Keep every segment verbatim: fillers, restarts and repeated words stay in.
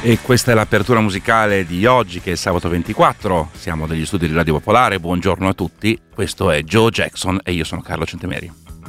E questa è l'apertura musicale di oggi, che è sabato ventiquattro. Siamo degli studi di Radio Popolare. Buongiorno a tutti. Questo è Joe Jackson e io sono Carlo Centemeri.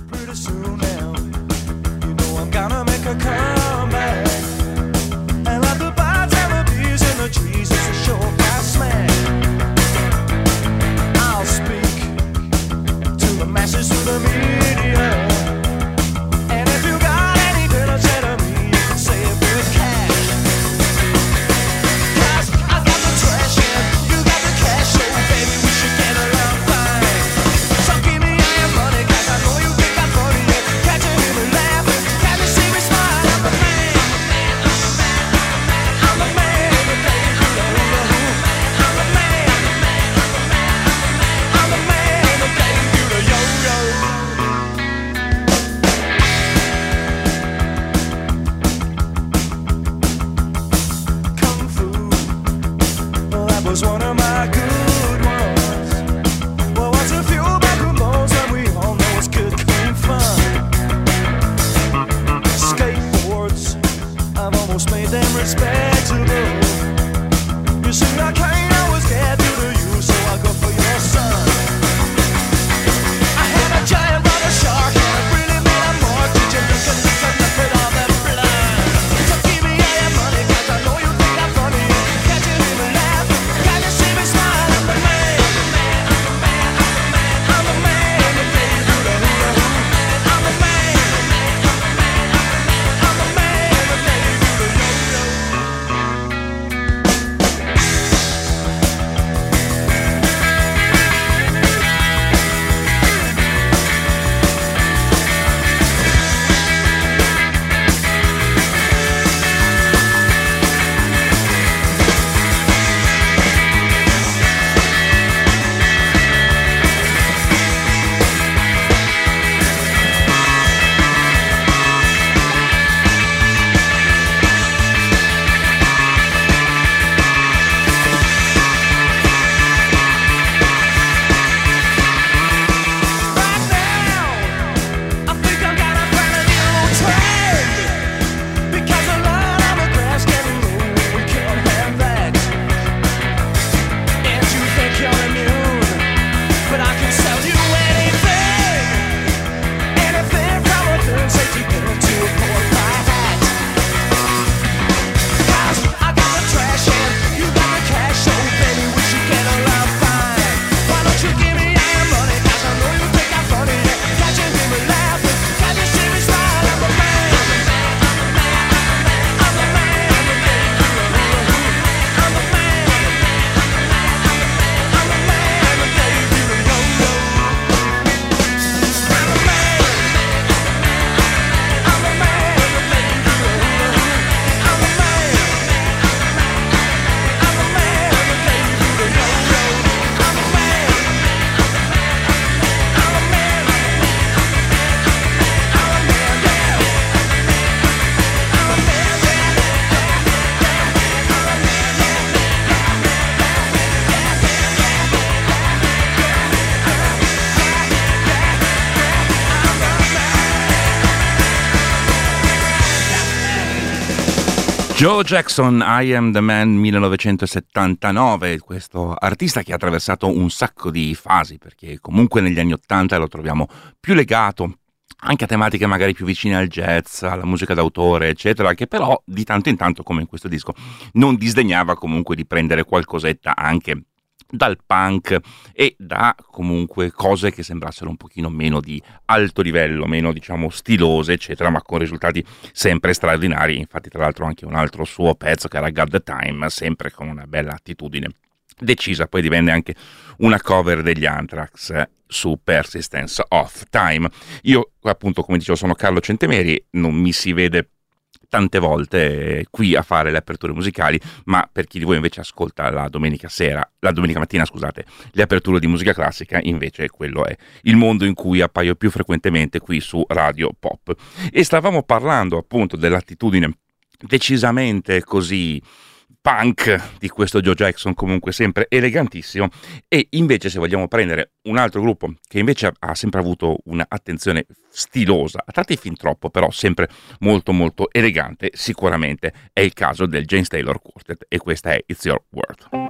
Joe Jackson, I Am The Man millenovecentosettantanove, questo artista che ha attraversato un sacco di fasi, perché comunque negli anni ottanta lo troviamo più legato anche a tematiche magari più vicine al jazz, alla musica d'autore, eccetera, che però di tanto in tanto, come in questo disco, non disdegnava comunque di prendere qualcosetta anche dal punk e da comunque cose che sembrassero un pochino meno di alto livello, meno diciamo stilose eccetera, ma con risultati sempre straordinari. Infatti tra l'altro anche un altro suo pezzo che era Got The Time, sempre con una bella attitudine decisa, poi divenne anche una cover degli Anthrax eh, su Persistence of Time. Io appunto, come dicevo, sono Carlo Centemeri, non mi si vede tante volte qui a fare le aperture musicali, ma per chi di voi invece ascolta la domenica sera, la domenica mattina scusate, le aperture di musica classica, invece quello è il mondo in cui appaio più frequentemente qui su Radio Pop. E stavamo parlando appunto dell'attitudine decisamente così punk di questo Joe Jackson, comunque sempre elegantissimo. E invece, se vogliamo prendere un altro gruppo che invece ha sempre avuto un'attenzione stilosa, a tratti fin troppo, però sempre molto molto elegante, sicuramente è il caso del James Taylor Quartet, e questa è It's Your World.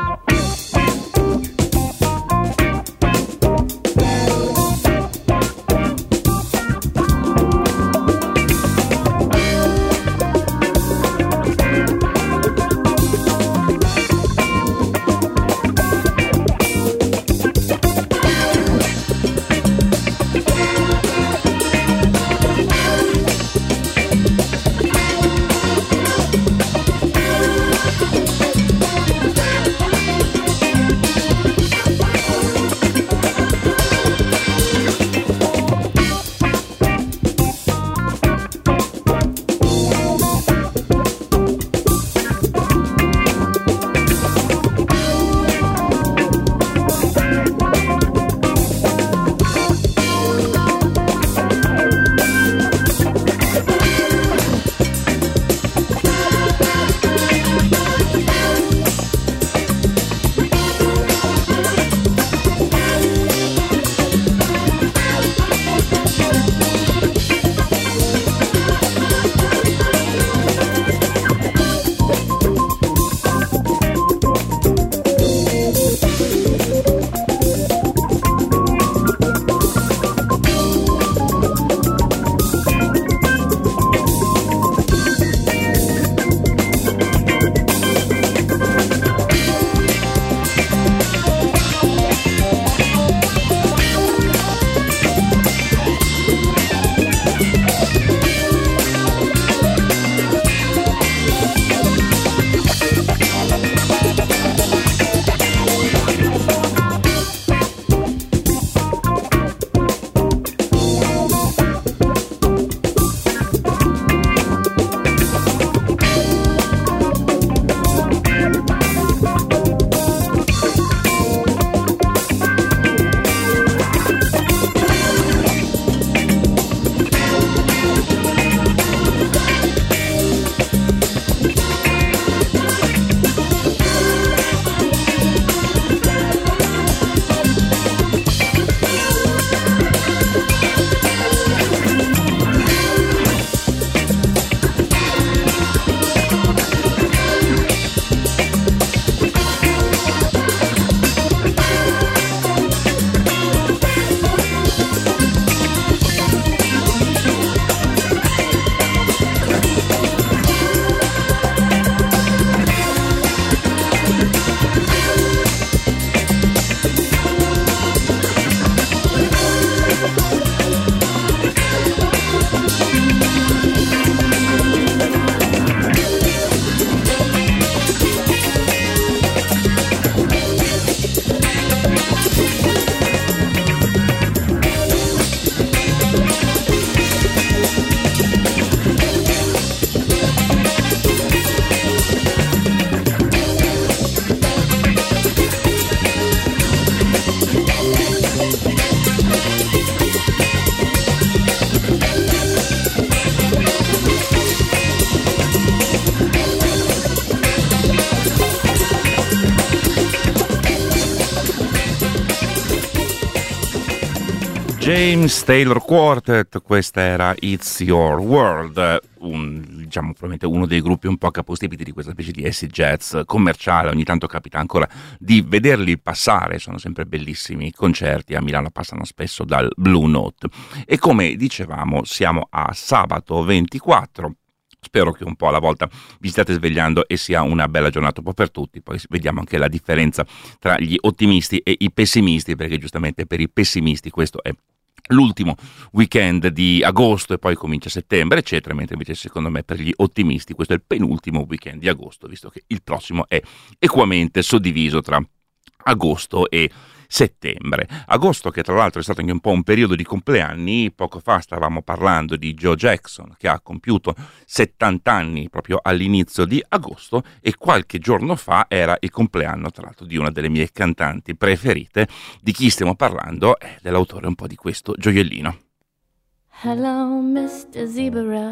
James Taylor Quartet, questa era It's Your World, un, diciamo probabilmente uno dei gruppi un po' capostipiti di questa specie di acid jazz commerciale. Ogni tanto capita ancora di vederli passare, sono sempre bellissimi i concerti, a Milano passano spesso dal Blue Note. E come dicevamo siamo a sabato ventiquattro. Spero che un po' alla volta vi stiate svegliando e sia una bella giornata un po' per tutti. Poi vediamo anche la differenza tra gli ottimisti e i pessimisti, perché giustamente per i pessimisti questo è l'ultimo weekend di agosto e poi comincia settembre, eccetera, mentre invece secondo me per gli ottimisti questo è il penultimo weekend di agosto, visto che il prossimo è equamente suddiviso tra agosto e settembre. Agosto che tra l'altro è stato anche un po' un periodo di compleanni. Poco fa stavamo parlando di Joe Jackson che ha compiuto settanta anni proprio all'inizio di agosto, e qualche giorno fa era il compleanno tra l'altro di una delle mie cantanti preferite. Di chi stiamo parlando? È dell'autore un po' di questo gioiellino. Hello, mister Zebra.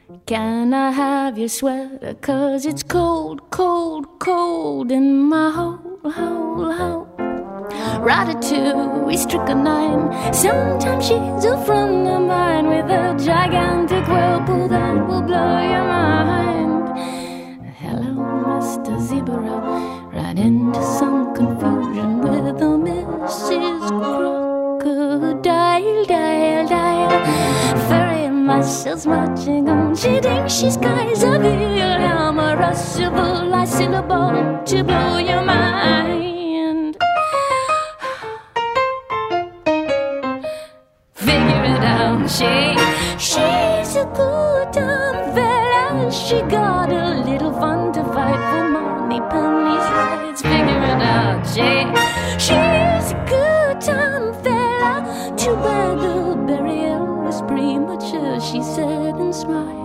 Can I have your sweater? 'Cause it's cold, cold, cold in my hole, hole, hole. Ratatouille, strychnine. Sometimes she's a friend of mine with a gigantic whirlpool that will blow your mind. Hello, Mister Zebra. Right into some confusion with a Missus Crocodile, dial, dial. Furry muscles marching on. She thinks she's Kaiserville. I'm a rushable syllable to blow your mind. Figure it out, she, she's a good dumb fella. She got a little fun to fight for money, pennies, rights. Figure it out, she, she's a good dumb fella. Too bad the burial was premature, she said and smiled.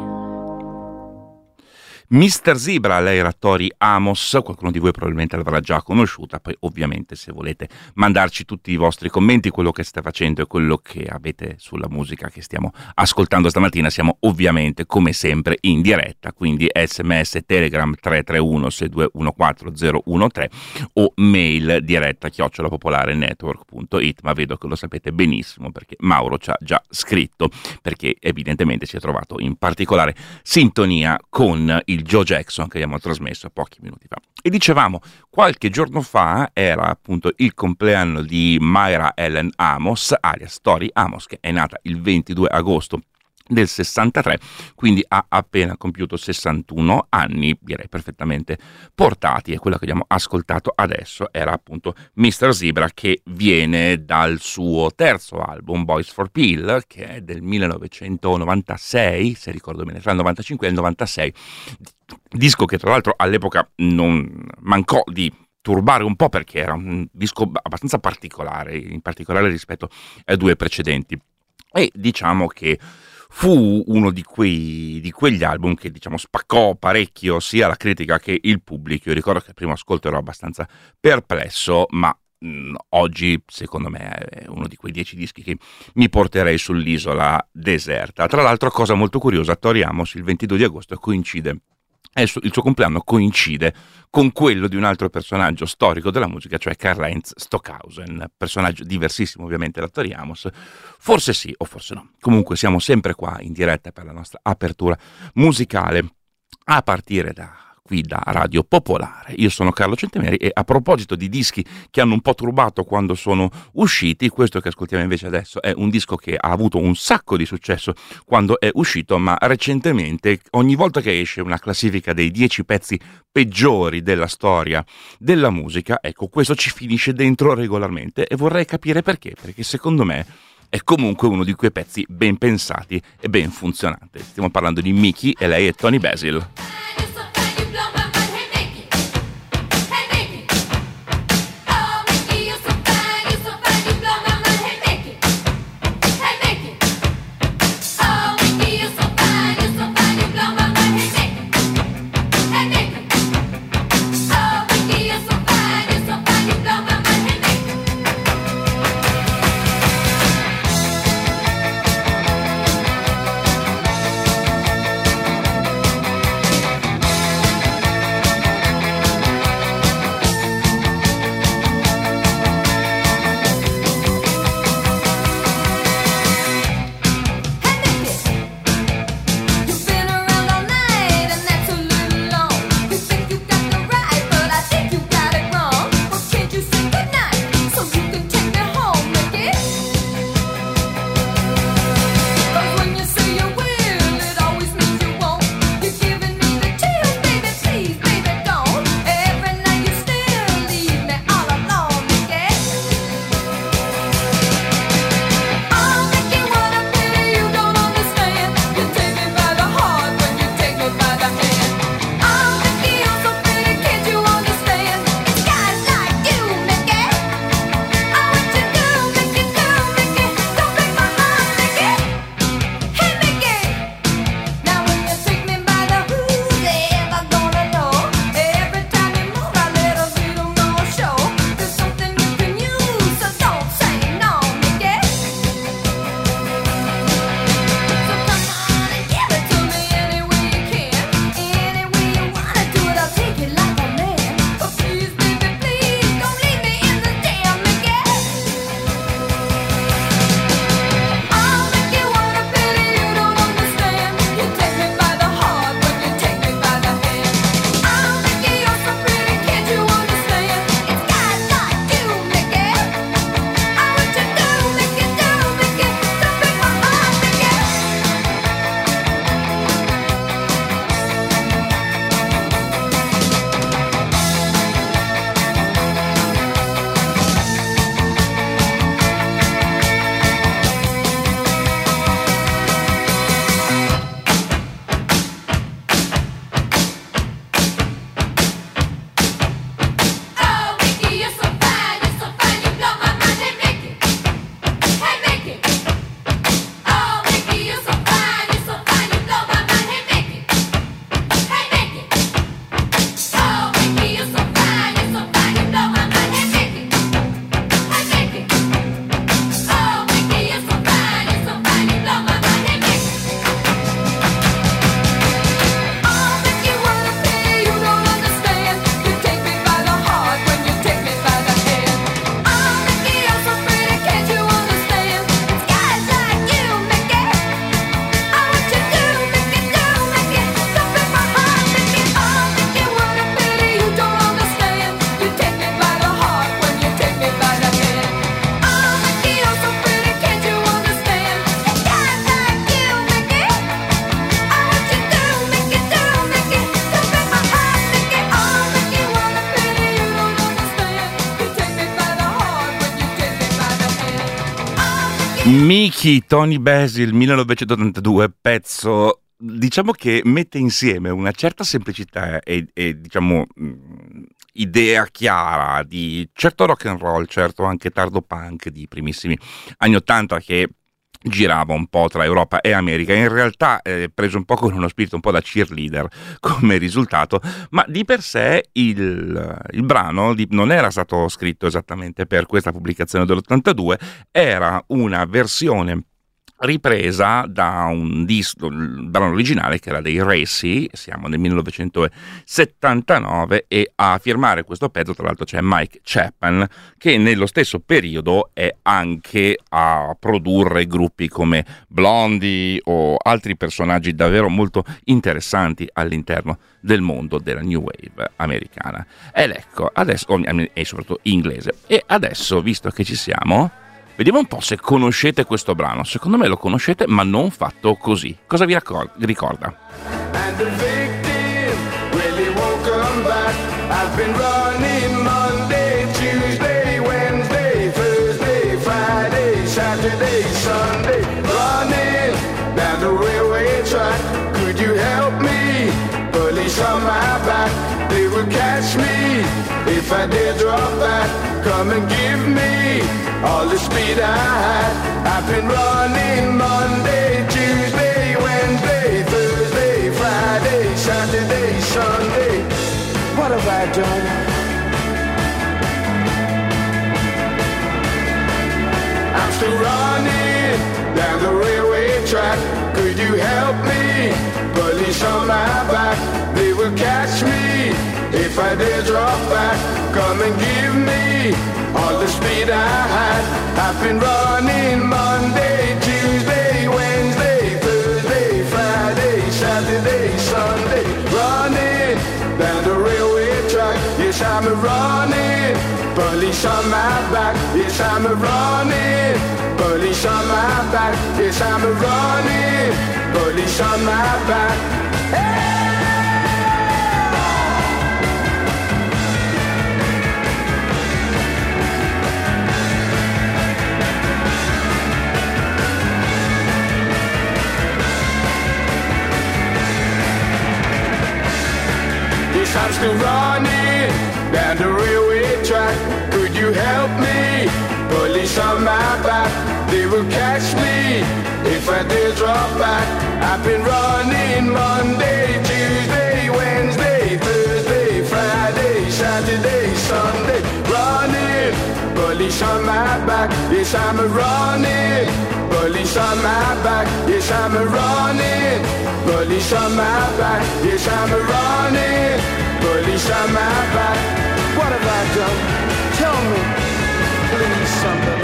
mister Zebra, lei era Tori Amos, qualcuno di voi probabilmente l'avrà già conosciuta, poi ovviamente se volete mandarci tutti i vostri commenti, quello che state facendo e quello che avete sulla musica che stiamo ascoltando stamattina, siamo ovviamente come sempre in diretta, quindi sms, telegram tre tre uno sei due uno quattro zero uno tre o mail diretta chiocciola popolare network punto it, ma vedo che lo sapete benissimo perché Mauro ci ha già scritto, perché evidentemente si è trovato in particolare sintonia con il Joe Jackson che abbiamo trasmesso pochi minuti fa. E dicevamo, qualche giorno fa era appunto il compleanno di Myra Ellen Amos, alias Tori Amos, che è nata il ventidue agosto del sessantatré, quindi ha appena compiuto sessantuno anni, direi perfettamente portati, e quello che abbiamo ascoltato adesso era appunto mister Zebra, che viene dal suo terzo album Boys for Pill, che è del millenovecentonovantasei, se ricordo bene, tra il novantacinque e il novantasei, disco che tra l'altro all'epoca non mancò di turbare un po' perché era un disco abbastanza particolare, in particolare rispetto ai due precedenti, e diciamo che fu uno di quei di quegli album che diciamo spaccò parecchio sia la critica che il pubblico. Io ricordo che al primo ascolto ero abbastanza perplesso, ma mh, oggi secondo me è uno di quei dieci dischi che mi porterei sull'isola deserta. Tra l'altro, cosa molto curiosa, Tori Amos il ventidue di agosto coincide il suo, il suo compleanno coincide con quello di un altro personaggio storico della musica, cioè Karl-Heinz Stockhausen, personaggio diversissimo ovviamente da Tori Amos, forse sì o forse no. Comunque siamo sempre qua in diretta per la nostra apertura musicale a partire da qui da Radio Popolare. Io sono Carlo Centemeri e a proposito di dischi che hanno un po' turbato quando sono usciti, questo che ascoltiamo invece adesso è un disco che ha avuto un sacco di successo quando è uscito, ma recentemente ogni volta che esce una classifica dei dieci pezzi peggiori della storia della musica, ecco, questo ci finisce dentro regolarmente e vorrei capire perché, perché secondo me è comunque uno di quei pezzi ben pensati e ben funzionanti. Stiamo parlando di Mickey e lei è Tony Basil. Mickey, Tony Basil, millenovecentottantadue, pezzo diciamo che mette insieme una certa semplicità e, e diciamo mh, idea chiara di certo rock and roll, certo anche tardo punk di primissimi anni ottanta che girava un po' tra Europa e America, in realtà eh, preso un po' con uno spirito un po' da cheerleader come risultato, ma di per sé il, il brano di, non era stato scritto esattamente per questa pubblicazione dell'ottantadue, era una versione ripresa da un disco, il brano originale che era dei Racy, siamo nel millenovecentosettantanove, e a firmare questo pezzo tra l'altro c'è Mike Chapman, che nello stesso periodo è anche a produrre gruppi come Blondie o altri personaggi davvero molto interessanti all'interno del mondo della new wave americana. Ed ecco, adesso, e soprattutto inglese. E adesso, visto che ci siamo, vediamo un po' se conoscete questo brano. Secondo me lo conoscete, ma non fatto così. Cosa vi raccor- ricorda? And the victim really won't come back. I've been running Monday, Tuesday, Wednesday, Thursday, Friday, Saturday, Sunday, running down the railway track. Could you help me? Police on my back, they will catch me if I dare drop back. Come and give me all the speed I had. I've been running Monday, Tuesday, Wednesday, Thursday, Friday, Saturday, Sunday. What have I done? I'm still running down the railway track. Could you help me? Police on my back, they will catch me if I dare drop back. Come and give me all the speed I had. I've been running Monday, Tuesday, Wednesday, Thursday, Friday, Saturday, Sunday, running down the railway track. Yes, I'm a running, police on my back. Yes, I'm a running, police on my back. Yes, I'm a running, police on my back. Hey! I'm still running down the railway track. Could you help me? Police on my back, they will catch me if I dare drop back. I've been running Monday, Tuesday, Wednesday, Thursday, Friday, Saturday, Sunday, running. Police on my back, yes I'm a running. Police on my back, yes I'm a running. Police on my back, yes I'm a running. Police on my back. What have I done? Tell me, please, somebody.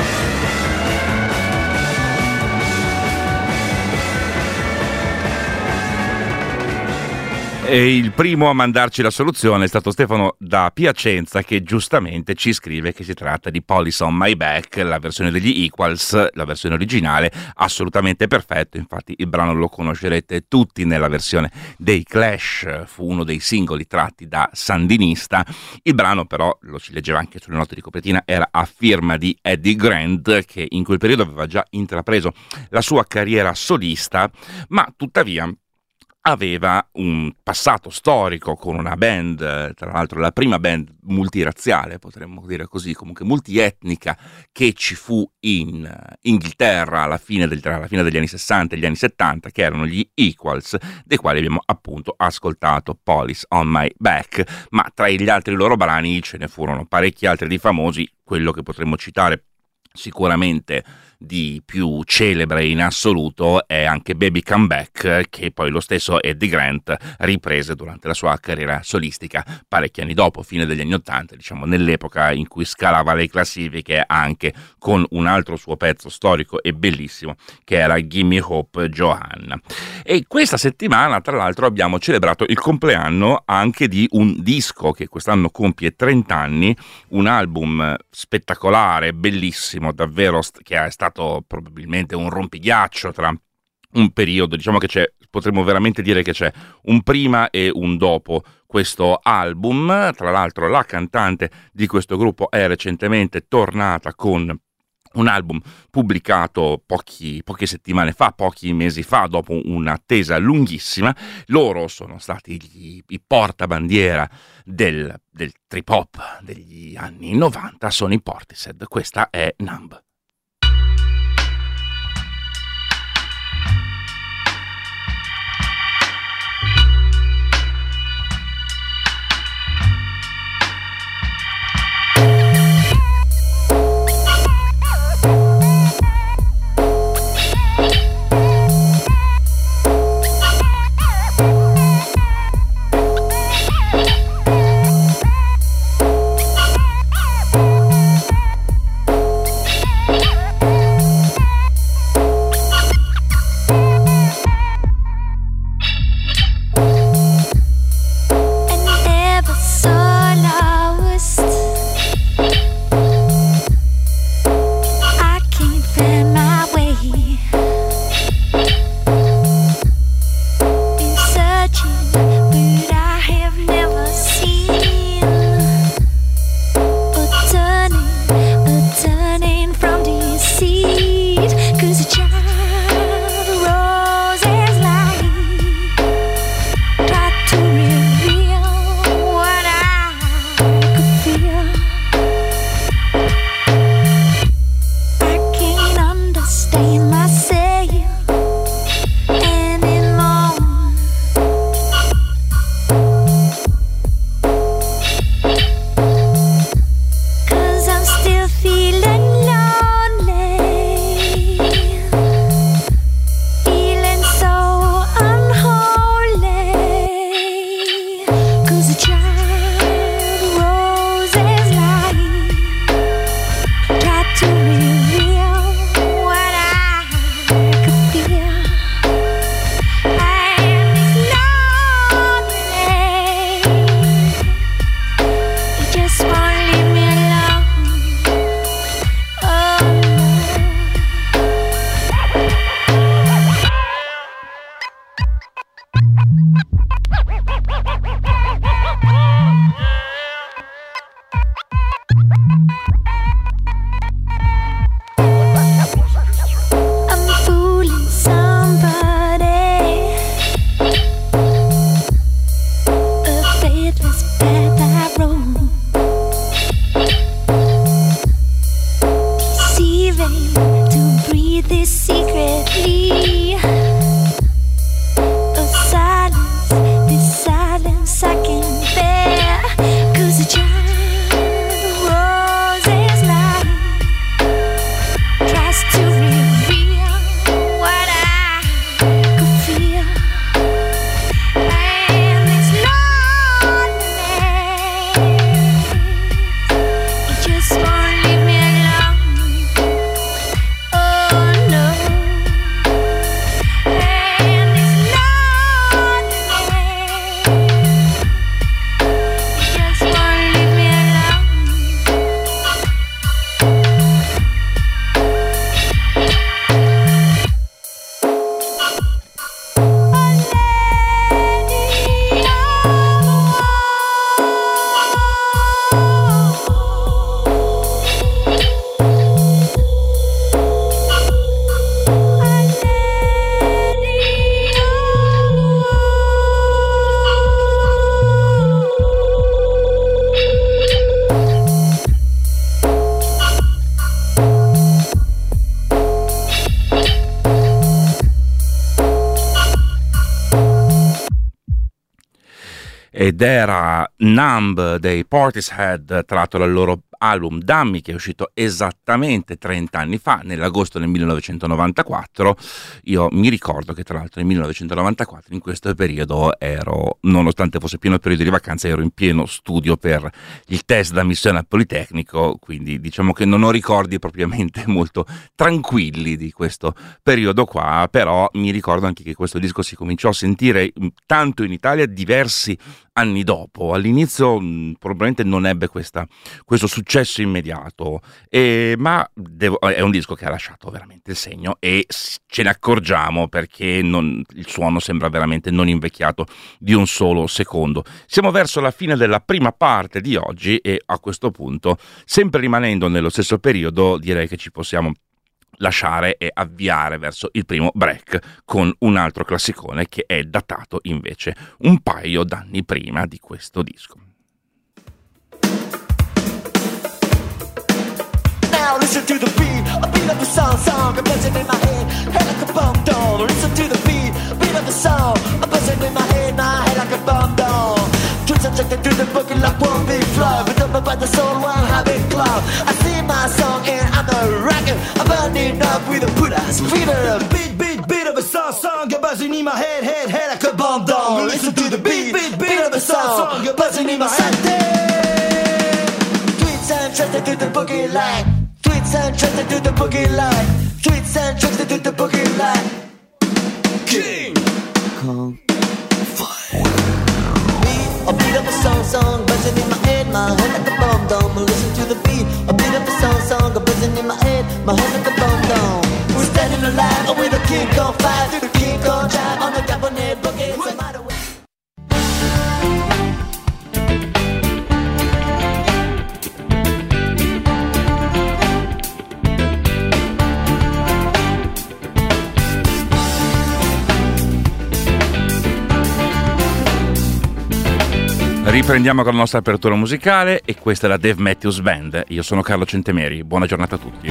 E il primo a mandarci la soluzione è stato Stefano da Piacenza, che giustamente ci scrive che si tratta di Police on My Back, la versione degli Equals, la versione originale, assolutamente perfetto. Infatti il brano lo conoscerete tutti nella versione dei Clash, fu uno dei singoli tratti da Sandinista. Il brano però, lo si leggeva anche sulle note di copertina, era a firma di Eddie Grant, che in quel periodo aveva già intrapreso la sua carriera solista, ma tuttavia aveva un passato storico con una band, tra l'altro la prima band multirazziale, potremmo dire così, comunque multietnica, che ci fu in Inghilterra alla fine, del, alla fine degli anni sessanta e gli anni settanta, che erano gli Equals, dei quali abbiamo appunto ascoltato Police on My Back, ma tra gli altri loro brani ce ne furono parecchi altri di famosi. Quello che potremmo citare sicuramente di più celebre in assoluto è anche Baby Come Back, che poi lo stesso Eddie Grant riprese durante la sua carriera solistica parecchi anni dopo, fine degli anni ottanta, diciamo nell'epoca in cui scalava le classifiche, anche con un altro suo pezzo storico e bellissimo che era Gimme Hope Johanna. E questa settimana tra l'altro abbiamo celebrato il compleanno anche di un disco che quest'anno compie trenta anni, un album spettacolare, bellissimo, davvero, che è stato probabilmente un rompighiaccio tra un periodo, diciamo che c'è, potremmo veramente dire che c'è un prima e un dopo questo album. Tra l'altro la cantante di questo gruppo è recentemente tornata con un album pubblicato pochi, poche settimane fa, pochi mesi fa, dopo un'attesa lunghissima. Loro sono stati gli, i portabandiera del, del trip hop degli anni novanta, sono i Portishead. Questa è Numb. Ed era Numb dei Portishead, tratto dal loro album Dummy, che è uscito esattamente trenta anni fa, nell'agosto del millenovecentonovantaquattro. Io mi ricordo che tra l'altro nel millenovecentonovantaquattro, in questo periodo, ero, nonostante fosse pieno periodo di vacanza, ero in pieno studio per il test d'ammissione al Politecnico, quindi diciamo che non ho ricordi propriamente molto tranquilli di questo periodo qua, però mi ricordo anche che questo disco si cominciò a sentire tanto in Italia, diversi anni dopo. All'inizio mh, probabilmente non ebbe questa, questo successo immediato, e, ma devo, è un disco che ha lasciato veramente il segno, e ce ne accorgiamo perché non, il suono sembra veramente non invecchiato di un solo secondo. Siamo verso la fine della prima parte di oggi e a questo punto, sempre rimanendo nello stesso periodo, direi che ci possiamo lasciare e avviare verso il primo break con un altro classicone che è datato invece un paio d'anni prima di questo disco. Now listen to the beat, a beat of the song, song, a buzzing in my head, head like a bomb down. Listen to the beat, beat of the song, a buzzing in my head, my head like a bomb down. Twins subjected to the booking like one big flow, but up about the soul, one habit cloud. I sing my song and I'm a rocker, I'm burning up with a put ass feeder. Beat, beat, beat of a song, song, a buzzing in my head, head, head like a bomb down. Listen to the beat, beat, beat of a song, song, a buzzing in my head. Twins and trusted to the boogie line. Tweets and trusted to the boogie line. Tweets and trusted to the boogie line. King Kong Fire. Beat, a beat of a song, song, buzzing in my head, my head like a bomb dome. Listen to the beat, a beat of a song, song, a buzzing in my head, my head like a bomb dome. We're standing alive with a King Kong Fire, through the King Kong drive on the cabinet boogie. It's a matter of Riprendiamo con la nostra apertura musicale e questa è la Dave Matthews Band. Io sono Carlo Centemeri, buona giornata a tutti.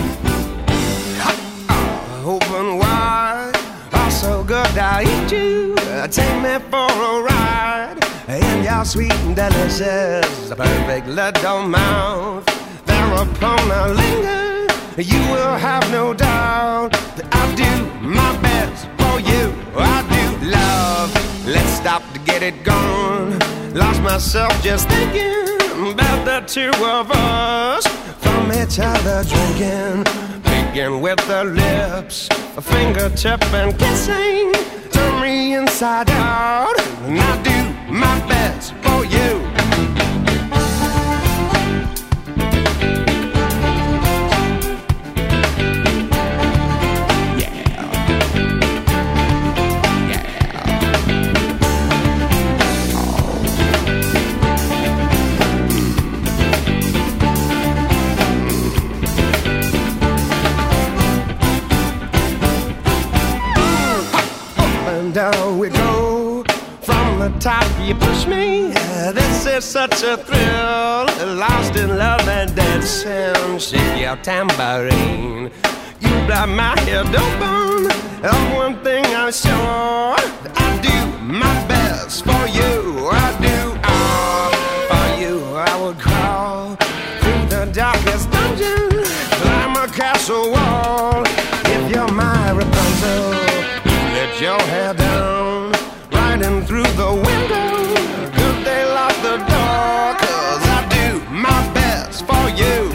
Open wide, oh so good I eat you. Take me for a ride in your sweet and delicious, perfect little mouth. Thereupon I linger, you will have no doubt that I do my best for you. I do love, let's stop to get it gone. Lost myself just thinking about the two of us, from each other drinking, picking with the lips, a fingertip and kissing, turn me inside out, and I do my best for you. Down we go, from the top you push me. This is such a thrill, lost in love and dead sin. Shake your tambourine, you blow my head open. Of one thing I'm sure, I do my best for you. I do all for you. I would crawl through the darkest dungeon, climb a castle wall. If you're my Rapunzel, let your hair down, riding through the window. Good they lock the door, 'cause I do my best for you.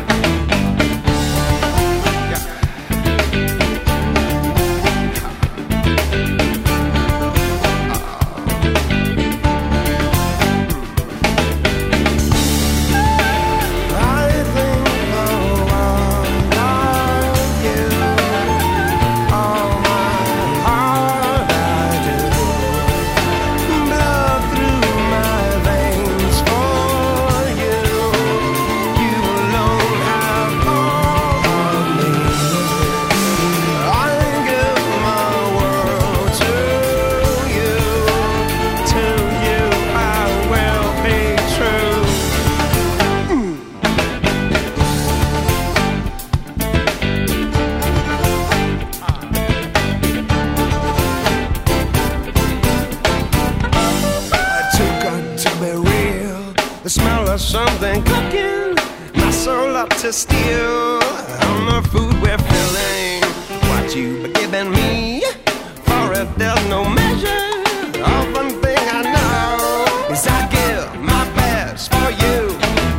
Something cooking, my soul up to steal. On the food we're filling, what you've given me, for it there's no measure. Of one thing I know is I give my best for you.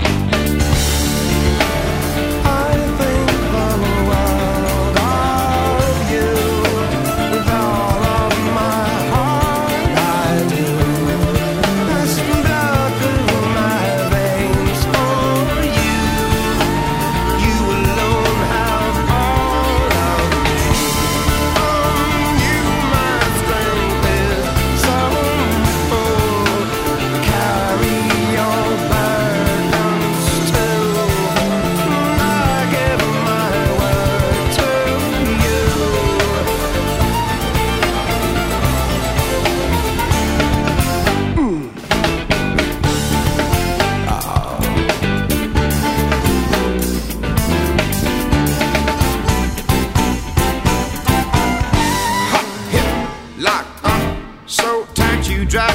I think the world of you, with all of my heart I do. This blood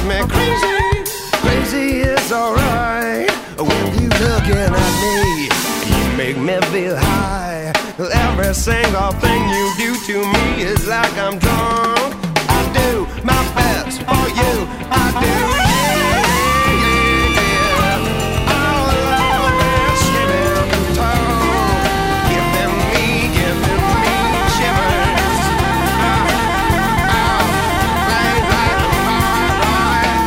me crazy. Crazy is alright when you looking at me. You make me feel high. Every single thing you do to me is like I'm drunk. I do my best for you. I do, yeah, yeah, yeah. All alone and skipping the toe, giving me, giving me shivers. Ah, ah, right, right, right, right.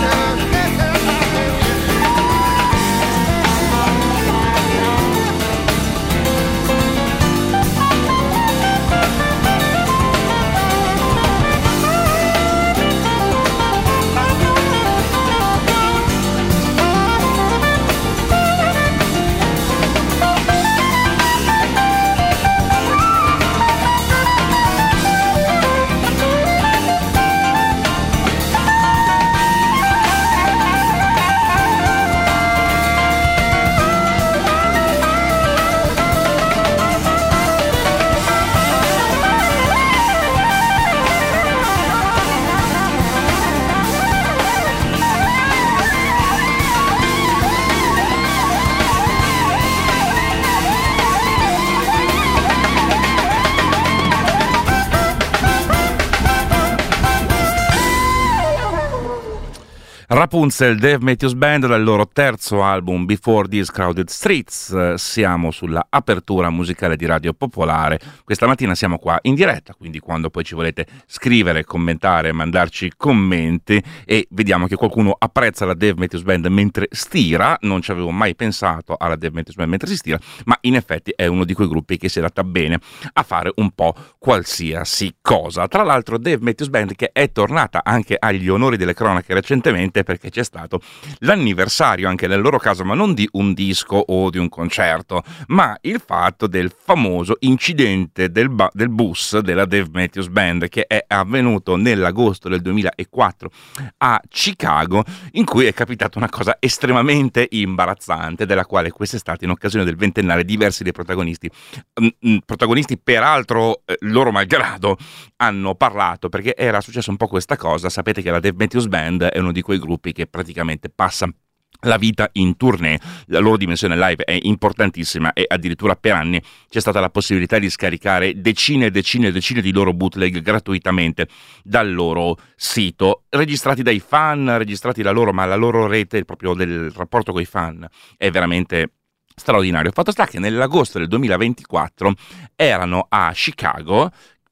Rapunzel, Dave Matthews Band, dal loro terzo album Before These Crowded Streets. Siamo sulla apertura musicale di Radio Popolare. Questa mattina siamo qua in diretta, quindi quando poi ci volete scrivere, commentare, mandarci commenti, e vediamo che qualcuno apprezza la Dave Matthews Band mentre stira. Non ci avevo mai pensato alla Dave Matthews Band mentre si stira, ma in effetti è uno di quei gruppi che si adatta bene a fare un po' qualsiasi cosa. Tra l'altro Dave Matthews Band che è tornata anche agli onori delle cronache recentemente, perché c'è stato l'anniversario anche nel loro caso, ma non di un disco o di un concerto, ma il fatto del famoso incidente del, ba- del bus della Dave Matthews Band, che è avvenuto nell'agosto del duemilaquattro a Chicago, in cui è capitata una cosa estremamente imbarazzante, della quale quest'estate, in occasione del ventennale, diversi dei protagonisti mh, protagonisti peraltro eh, loro malgrado, hanno parlato, perché era successo un po' questa cosa. Sapete che la Dave Matthews Band è uno di quei gruppi che praticamente passa la vita in tournée, la loro dimensione live è importantissima e addirittura per anni c'è stata la possibilità di scaricare decine e decine e decine di loro bootleg gratuitamente dal loro sito, registrati dai fan, registrati da loro, ma la loro rete, proprio del rapporto con i fan, è veramente straordinario. Fatto sta che nell'agosto del duemilaventiquattro erano a Chicago,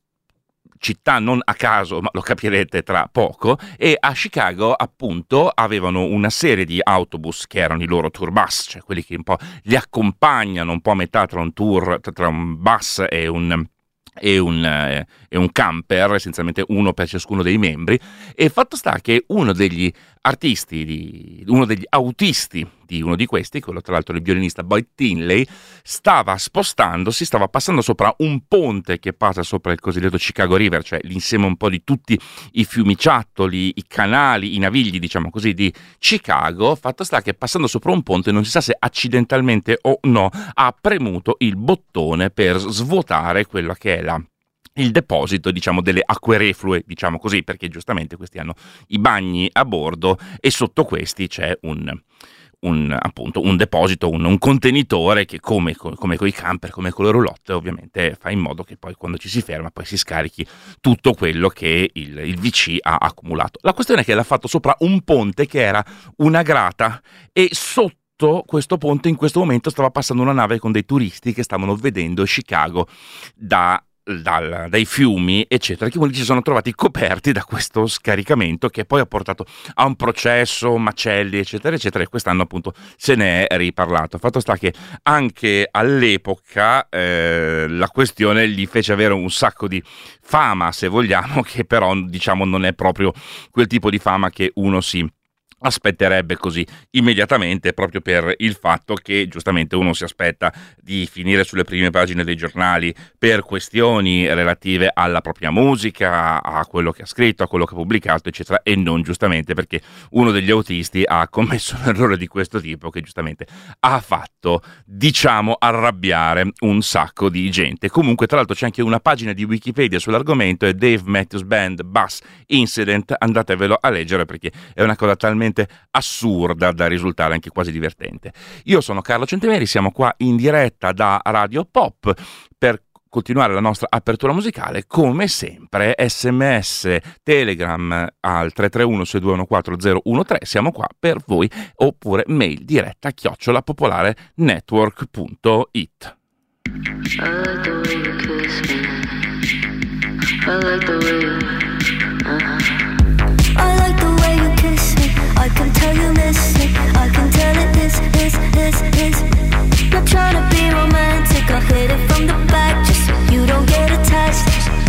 città non a caso, ma lo capirete tra poco, e a Chicago appunto avevano una serie di autobus che erano i loro tour bus, cioè quelli che un po' li accompagnano un po' a metà tra un tour, tra un bus e un e un, eh, e un camper, essenzialmente uno per ciascuno dei membri. E fatto sta che uno degli artisti, di, uno degli autisti di uno di questi, quello tra l'altro il violinista Boyd Tinley, stava spostandosi, stava passando sopra un ponte che passa sopra il cosiddetto Chicago River, cioè l'insieme un po' di tutti i fiumiciattoli, i canali, i navigli, diciamo così, di Chicago. Fatto sta che passando sopra un ponte, non si sa se accidentalmente o no, ha premuto il bottone per svuotare quello che è la il deposito, diciamo, delle acque reflue, diciamo così, perché giustamente questi hanno i bagni a bordo e sotto questi c'è un, un appunto un deposito, un, un contenitore che come, come con i camper, come con le roulotte, ovviamente fa in modo che poi quando ci si ferma poi si scarichi tutto quello che il, il V C ha accumulato. La questione è che l'ha fatto sopra un ponte che era una grata, e sotto questo ponte in questo momento stava passando una nave con dei turisti che stavano vedendo Chicago da Dal, dai fiumi eccetera, che si sono trovati coperti da questo scaricamento, che poi ha portato a un processo, macelli eccetera eccetera, e quest'anno appunto se ne è riparlato. Fatto sta che anche all'epoca eh, la questione gli fece avere un sacco di fama, se vogliamo, che però diciamo non è proprio quel tipo di fama che uno si aspetterebbe così immediatamente, proprio per il fatto che giustamente uno si aspetta di finire sulle prime pagine dei giornali per questioni relative alla propria musica, a quello che ha scritto, a quello che ha pubblicato, eccetera, e non giustamente perché uno degli autisti ha commesso un errore di questo tipo che giustamente ha fatto, diciamo, arrabbiare un sacco di gente. Comunque, tra l'altro, c'è anche una pagina di Wikipedia sull'argomento, è Dave Matthews Band Bus Incident, andatevelo a leggere perché è una cosa talmente assurda da risultare anche quasi divertente. Io sono Carlo Centemeri, siamo qua in diretta da Radio Pop per continuare la nostra apertura musicale. Come sempre sms, telegram al tre tre uno sei due uno quattro zero uno tre, siamo qua per voi, oppure mail diretta chiocciola popolare network punto it. I like the way you kiss me. I like the way you, uh-huh. I like the way you kiss me. I can tell you miss it. I can tell it is, is, is, is. Not trying to be romantic. I'll hit it from the back just so you don't get attached.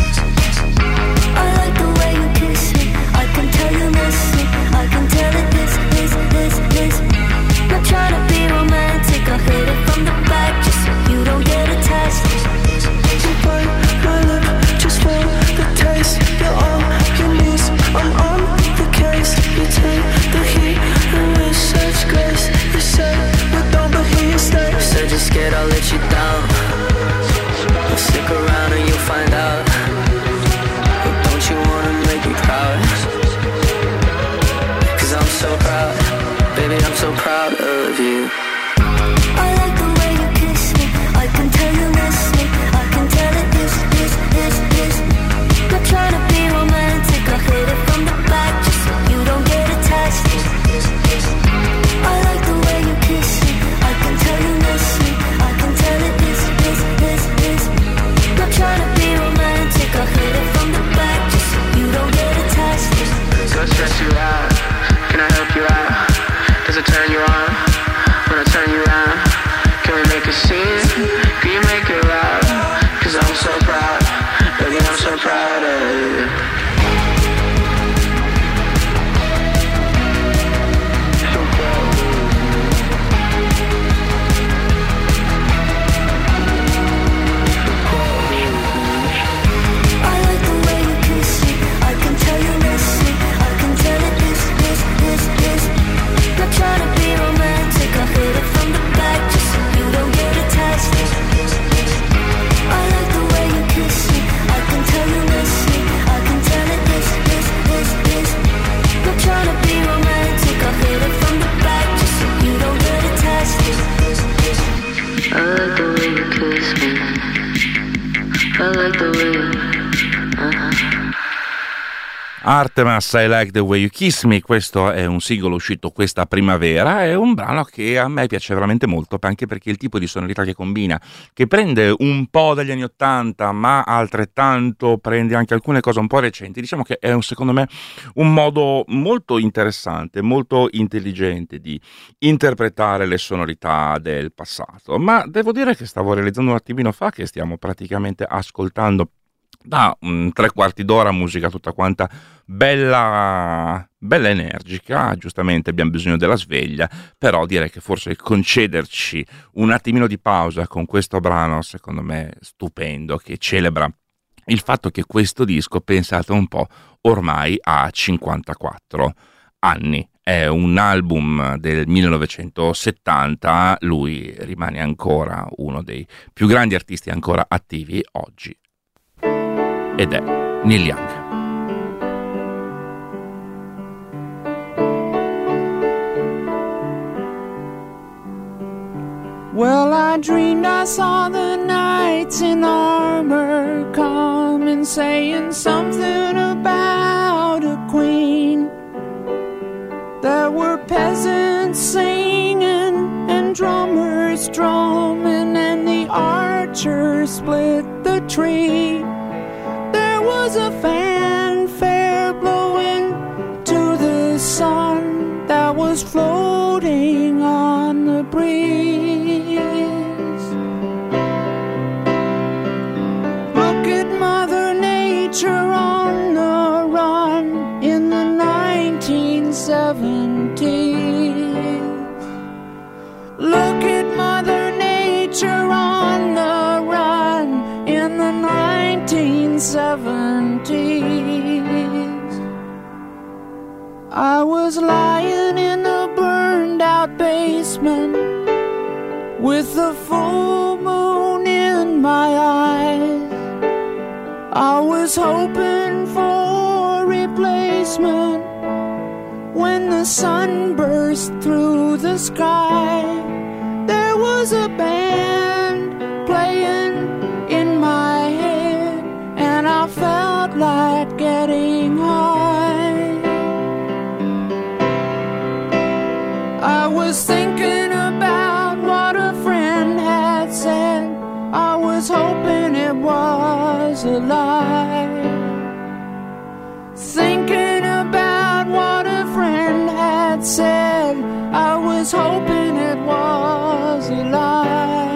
I like the way you kiss me. I can tell you miss it. I can tell it is, is, is, is. Not trying to be romantic. I'll hit it from the back just so you don't get attached. You bite my lip just for the taste. You're on your knees, I'm on the case. You take the heat and with such grace. You say we don't, but here you stay. You said you're scared I'll let you down. Well, stick around and you'll find out. But don't you wanna make me proud? Cause I'm so proud, baby, I'm so proud of you. I like the way you kiss me. I can tell you miss me. I can tell it is, is, is, is. Not trying to be romantic. I'll hit it from the back just so you don't get attached. I like the way you kiss me. I can tell you miss me. I can tell it is, is, is, is. Not trying to be romantic. I'll hit it from the back just so you don't get attached. Go stress you out. Can I help you out? Does it turn you on? When I turn you around, can we make a scene? Can you make it loud? Cause I'm so proud, baby, I'm so proud of you. I like the way you kiss me. I can tell you miss me. I can tell it is, is, is, is. Not trying to be romantic. I'll hit it from the back just so you don't get attached. I like the way you kiss me. I can tell you miss me. I can tell it is, is, is, is. Not trying to be romantic. I'll hit it from the back just so you don't get attached. I like the way you kiss me. I like the way you, uh-huh. Artemas, I Like the Way You Kiss Me, questo è un singolo uscito questa primavera, è un brano che a me piace veramente molto, anche perché il tipo di sonorità che combina, che prende un po' dagli anni Ottanta, ma altrettanto prende anche alcune cose un po' recenti. Diciamo che è un, secondo me un modo molto interessante, molto intelligente di interpretare le sonorità del passato. Ma devo dire che stavo realizzando un attimino fa che stiamo praticamente ascoltando da um, tre quarti d'ora musica tutta quanta bella, bella energica. Giustamente abbiamo bisogno della sveglia, però direi che forse concederci un attimino di pausa con questo brano, secondo me stupendo, che celebra il fatto che questo disco, pensate un po', ormai ha cinquantaquattro anni. È un album del millenovecentosettanta, lui rimane ancora uno dei più grandi artisti ancora attivi oggi, ed è Neil Young. Well, I dreamed I saw the knights in armor coming, saying something about a queen. There were peasants singing and drummers drumming, and the archers split the tree. There was a fanfare blowing to the sun that was floating on the breeze. Look at Mother Nature on the run in the nineteen seventies. seventies. I was lying in a burned out basement with the full moon in my eyes. I was hoping for replacement when the sun burst through the sky. There was a band playing in my head, and I felt like getting high. I was thinking about what a friend had said. I was hoping it was a lie. Thinking about what a friend had said, I was hoping it was a lie.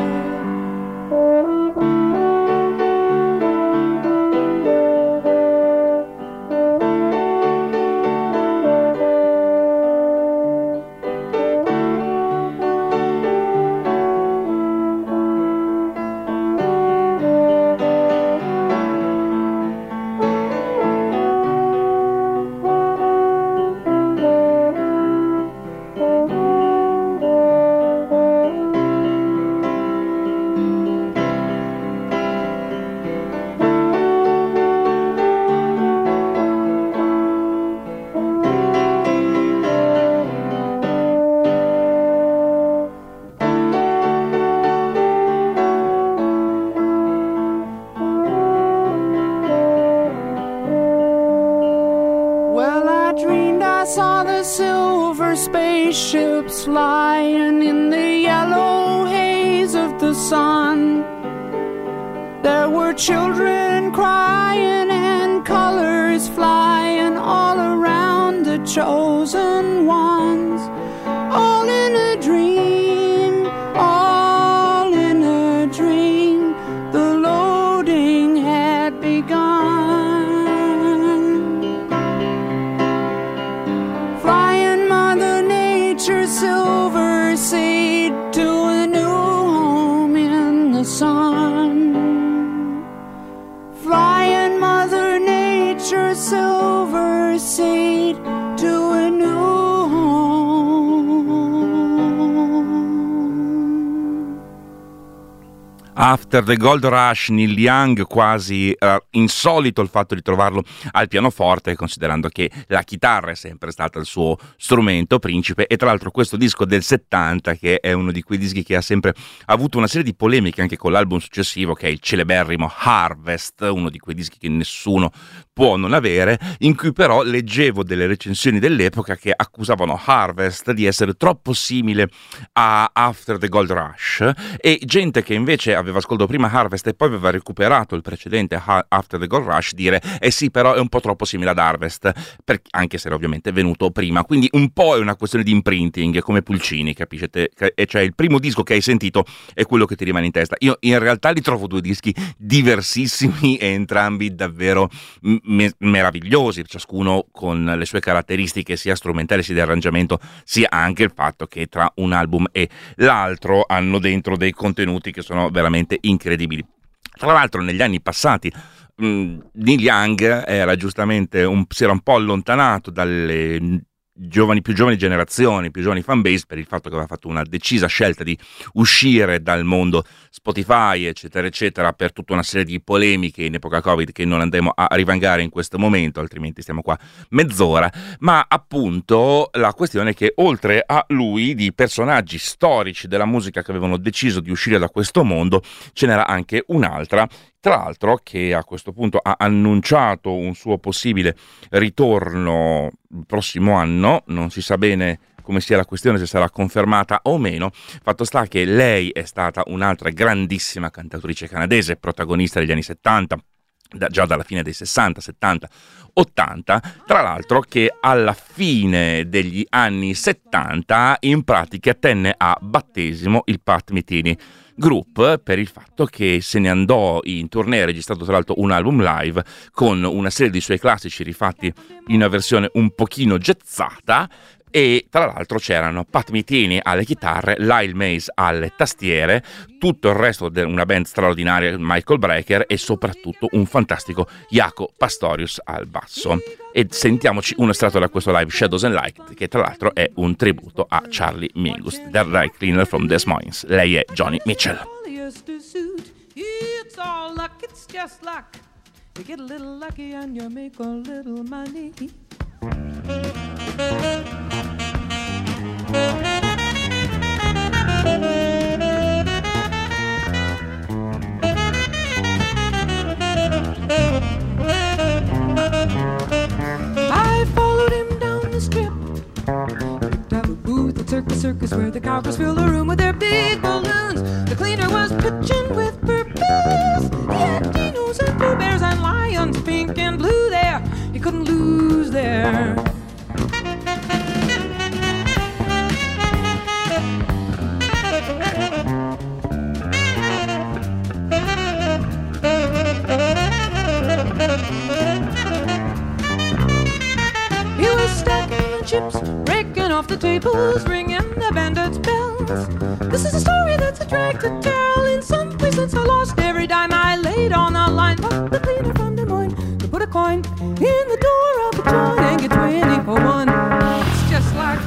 Spaceships lying in the yellow haze of the sun. There were children crying and colors flying all around the chosen ones. All in a dream, all in a dream. The loading had begun. Silver seed to a new home in the sun. Flying Mother Nature, silver seed to a new home. After the Gold Rush, Neil Young, quasi uh, insolito il fatto di trovarlo al pianoforte, considerando che la chitarra è sempre stata il suo strumento principe. E tra l'altro questo disco del settanta, che è uno di quei dischi che ha sempre avuto una serie di polemiche anche con l'album successivo, che è il celeberrimo Harvest, uno di quei dischi che nessuno può non avere, in cui però leggevo delle recensioni dell'epoca che accusavano Harvest di essere troppo simile a After the Gold Rush, e gente che invece aveva ascoltato prima Harvest e poi aveva recuperato il precedente After the Gold Rush dire eh sì, però è un po' troppo simile ad Harvest, per, anche se era ovviamente venuto prima. Quindi un po' è una questione di imprinting, come Pulcini, capisce? E cioè il primo disco che hai sentito è quello che ti rimane in testa. Io in realtà li trovo due dischi diversissimi e entrambi davvero me- meravigliosi, ciascuno con le sue caratteristiche sia strumentali sia di arrangiamento, sia anche il fatto che tra un album e l'altro hanno dentro dei contenuti che sono veramente incredibili. Tra l'altro negli anni passati mh, Neil Young era giustamente un, si era un po' allontanato dalle giovani, più giovani generazioni, più giovani fanbase, per il fatto che aveva fatto una decisa scelta di uscire dal mondo Spotify, eccetera eccetera, per tutta una serie di polemiche in epoca Covid che non andremo a rivangare in questo momento, altrimenti stiamo qua mezz'ora. Ma appunto la questione è che oltre a lui di personaggi storici della musica che avevano deciso di uscire da questo mondo ce n'era anche un'altra, tra l'altro, che a questo punto ha annunciato un suo possibile ritorno il prossimo anno. Non si sa bene come sia la questione, se sarà confermata o meno. Fatto sta che lei è stata un'altra grandissima cantautrice canadese, protagonista degli anni settanta, da, già dalla fine dei sessanta, settanta, ottanta, tra l'altro che alla fine degli anni settanta in pratica tenne a battesimo il Pat Metheny Group per il fatto che se ne andò in tournée, ha registrato tra l'altro un album live con una serie di suoi classici rifatti in una versione un pochino jazzata, e tra l'altro c'erano Pat Metheny alle chitarre, Lyle Mays alle tastiere, tutto il resto di una band straordinaria, Michael Brecker, e soprattutto un fantastico Jaco Pastorius al basso. E sentiamoci un estratto da questo live, Shadows and Light, che tra l'altro è un tributo a Charlie Mingus, The Dry Cleaner from Des Moines. Lei è Joni Mitchell. It's all luck, it's just luck. You get a little lucky and you make a little money. I followed him down the strip, picked up a booth at Circus Circus where the cowgirls fill the room with their big balloons. The cleaner was pitching with purpose. He had dinos and Pooh Bears and lions, pink and blue there. He couldn't lose there. He was stacking the chips, breaking off the tables, ringing the bandits' bells. This is a story that's a drag to tell. In some place since I lost every dime I laid on the line. But the cleaner from Des Moines to put a coin in the door of a joint and get twenty for one. It's just like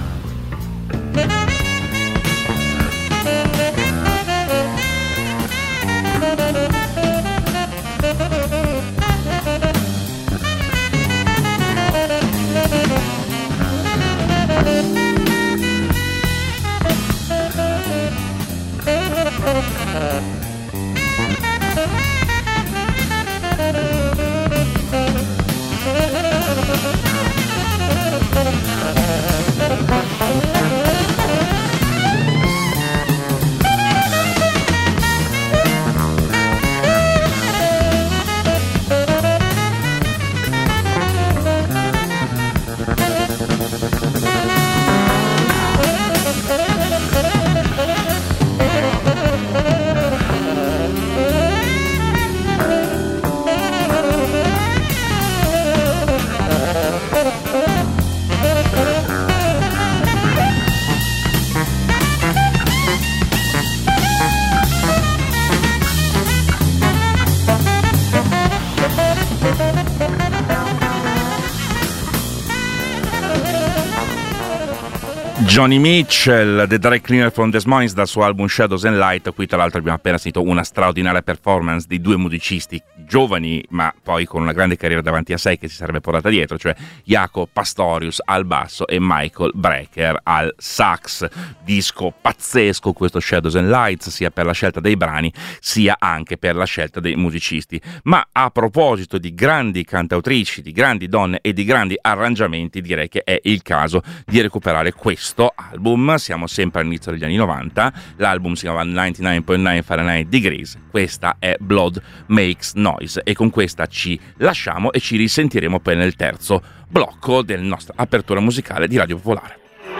Joni Mitchell, The Dry Cleaner from Des Moines, dal suo album Shadows and Light. Qui tra l'altro abbiamo appena sentito una straordinaria performance di due musicisti giovani ma poi con una grande carriera davanti a sé che si sarebbe portata dietro, cioè Jaco Pastorius al basso e Michael Brecker al sax. Disco pazzesco questo Shadows and Lights, sia per la scelta dei brani sia anche per la scelta dei musicisti. Ma a proposito di grandi cantautrici, di grandi donne e di grandi arrangiamenti, direi che è il caso di recuperare questo album. Siamo sempre all'inizio degli anni novanta, l'album si chiama novantanove virgola nove Fahrenheit Degrees, questa è Blood Makes Noise e con questa ci lasciamo e ci risentiremo poi nel terzo blocco della nostra apertura musicale di Radio Popolare.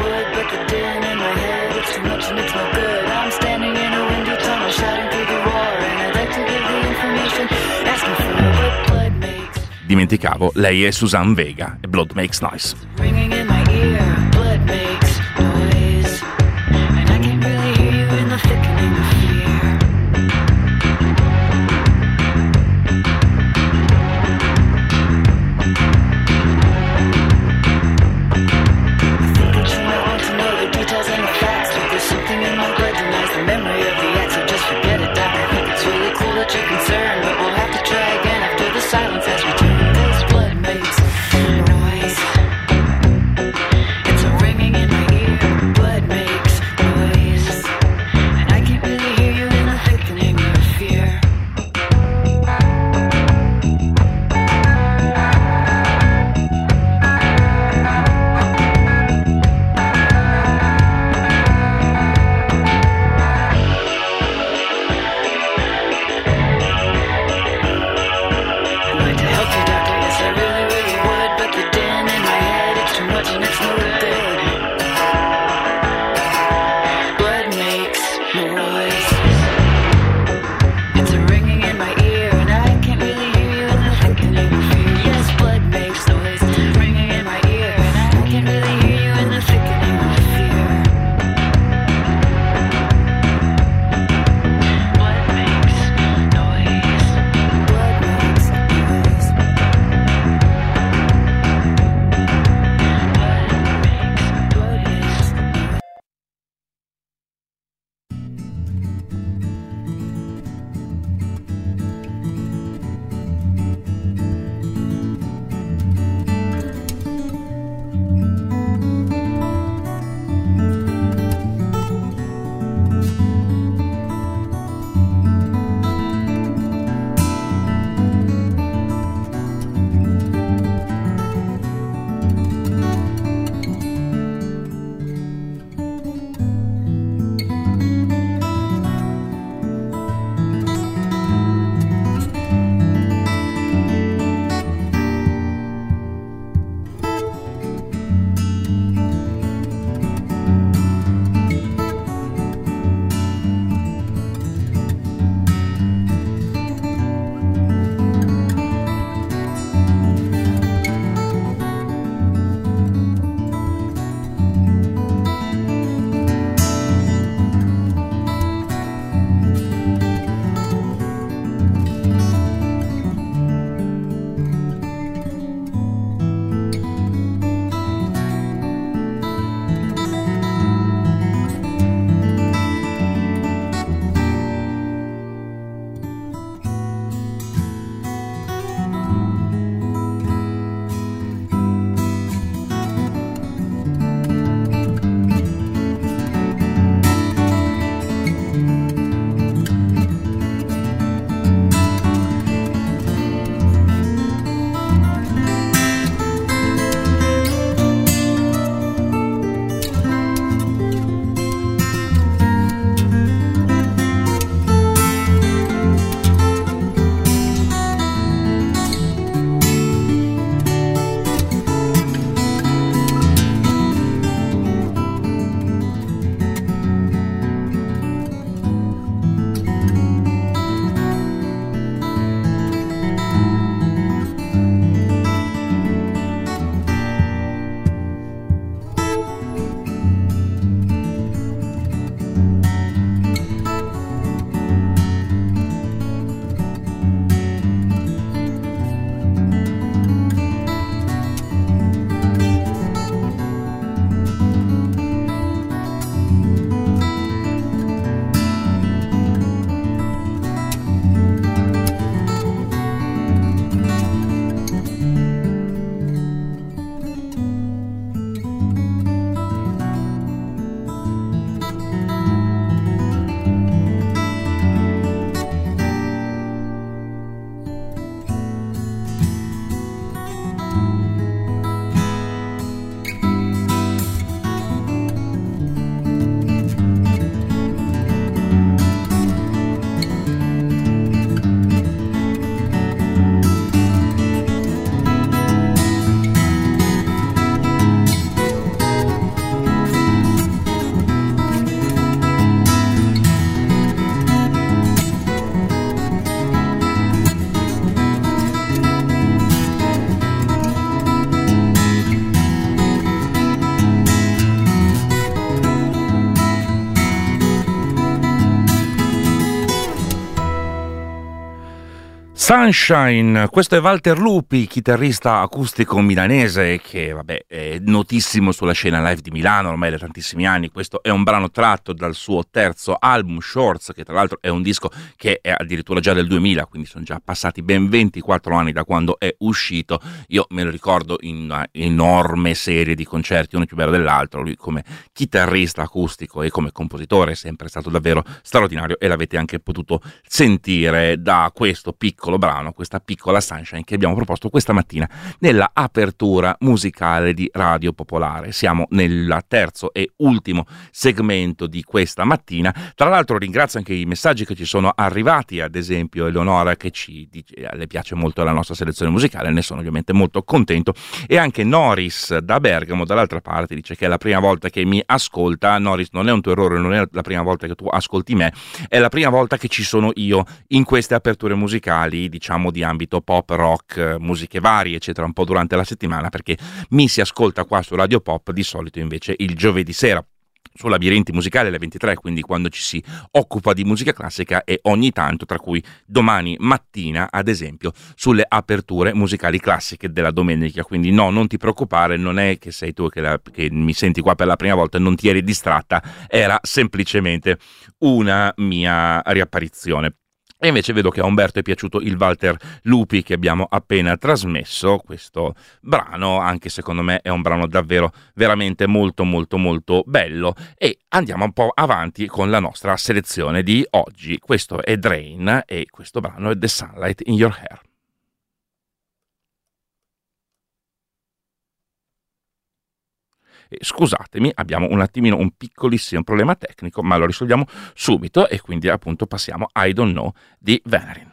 Dimenticavo, lei è Suzanne Vega e Blood Makes Noise. Silence has returned as blood makes noise. Sunshine, questo è Walter Lupi, chitarrista acustico milanese che vabbè, è notissimo sulla scena live di Milano ormai da tantissimi anni. Questo è un brano tratto dal suo terzo album, Shorts, che tra l'altro è un disco che è addirittura già del duemila, quindi sono già passati ben ventiquattro anni da quando è uscito. Io me lo ricordo in una enorme serie di concerti, uno più bello dell'altro. Lui come chitarrista acustico e come compositore è sempre stato davvero straordinario e l'avete anche potuto sentire da questo piccolo brano, questa piccola Sunshine che abbiamo proposto questa mattina nella apertura musicale di Radio Popolare. Siamo nel terzo e ultimo segmento di questa mattina. Tra l'altro ringrazio anche i messaggi che ci sono arrivati, ad esempio Eleonora che ci dice le piace molto la nostra selezione musicale, ne sono ovviamente molto contento, e anche Noris da Bergamo dall'altra parte dice che è la prima volta che mi ascolta. Noris, non è un tuo errore, non è la prima volta che tu ascolti me, è la prima volta che ci sono io in queste aperture musicali, diciamo di ambito pop, rock, musiche varie eccetera, un po' durante la settimana, perché mi si ascolta qua su Radio Pop di solito invece il giovedì sera su Labirinti Musicali alle ventitré, quindi quando ci si occupa di musica classica, e ogni tanto, tra cui domani mattina ad esempio, sulle aperture musicali classiche della domenica. Quindi no, non ti preoccupare, non è che sei tu che, la, che mi senti qua per la prima volta, non ti eri distratta, era semplicemente una mia riapparizione. E invece vedo che a Umberto è piaciuto il Walter Lupi che abbiamo appena trasmesso, questo brano, anche secondo me è un brano davvero veramente molto molto molto bello, e andiamo un po' avanti con la nostra selezione di oggi. Questo è Drain e questo brano è The Sunlight in Your Hair. Scusatemi, abbiamo un attimino un piccolissimo problema tecnico, ma lo risolviamo subito, e quindi appunto passiamo a I Don't Know di Venerin.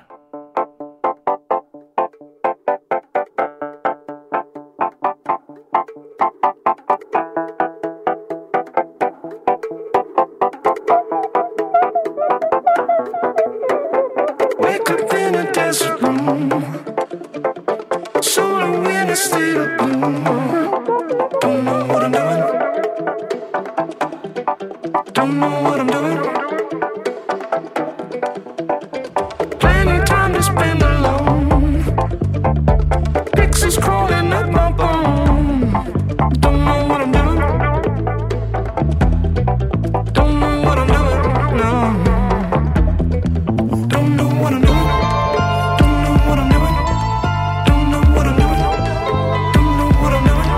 Wake up in a desert room, solo in a state of gloom. Don't know what I'm doing. Don't know what I'm doing. Plenty time to spend alone. Pixels crawling up my bone. Don't know what I'm doing. Don't know what I'm doing. No. Don't know what I'm doing. Don't know what I'm doing. Don't know what I'm doing. Don't know what I'm doing.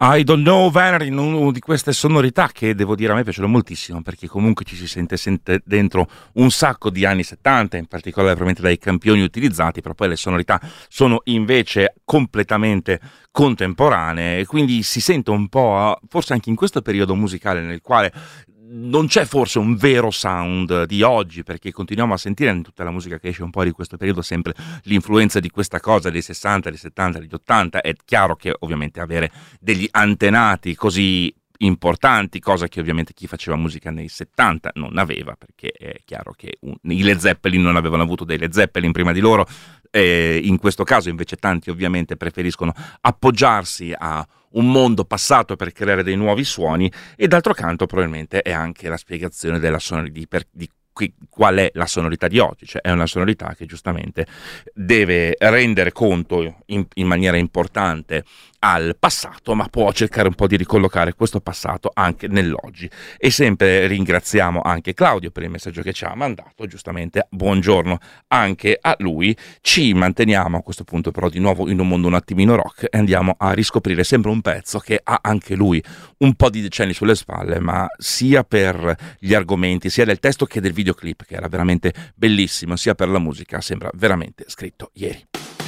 I Don't Know Vanity, una di queste sonorità che devo dire a me piacciono moltissimo, perché comunque ci si sente, sente dentro un sacco di anni settanta, in particolare probabilmente dai campioni utilizzati, però poi le sonorità sono invece completamente contemporanee e quindi si sente un po', forse anche in questo periodo musicale nel quale non c'è forse un vero sound di oggi, perché continuiamo a sentire in tutta la musica che esce un po' di questo periodo sempre l'influenza di questa cosa dei sessanta, dei settanta, degli ottanta. È chiaro che ovviamente avere degli antenati così importanti, cosa che ovviamente chi faceva musica nei settanta non aveva, perché è chiaro che un, i Led Zeppelin non avevano avuto dei Led Zeppelin prima di loro, e in questo caso invece tanti ovviamente preferiscono appoggiarsi a un mondo passato per creare dei nuovi suoni, e d'altro canto probabilmente è anche la spiegazione della sonorità di, per, di qui, qual è la sonorità di oggi, cioè è una sonorità che giustamente deve rendere conto in, in maniera importante al passato, ma può cercare un po' di ricollocare questo passato anche nell'oggi. E sempre ringraziamo anche Claudio per il messaggio che ci ha mandato, giustamente buongiorno anche a lui. Ci manteniamo a questo punto però di nuovo in un mondo un attimino rock e andiamo a riscoprire sempre un pezzo che ha anche lui un po' di decenni sulle spalle, ma sia per gli argomenti, sia del testo che del videoclip, che era veramente bellissimo, sia per la musica, sembra veramente scritto ieri.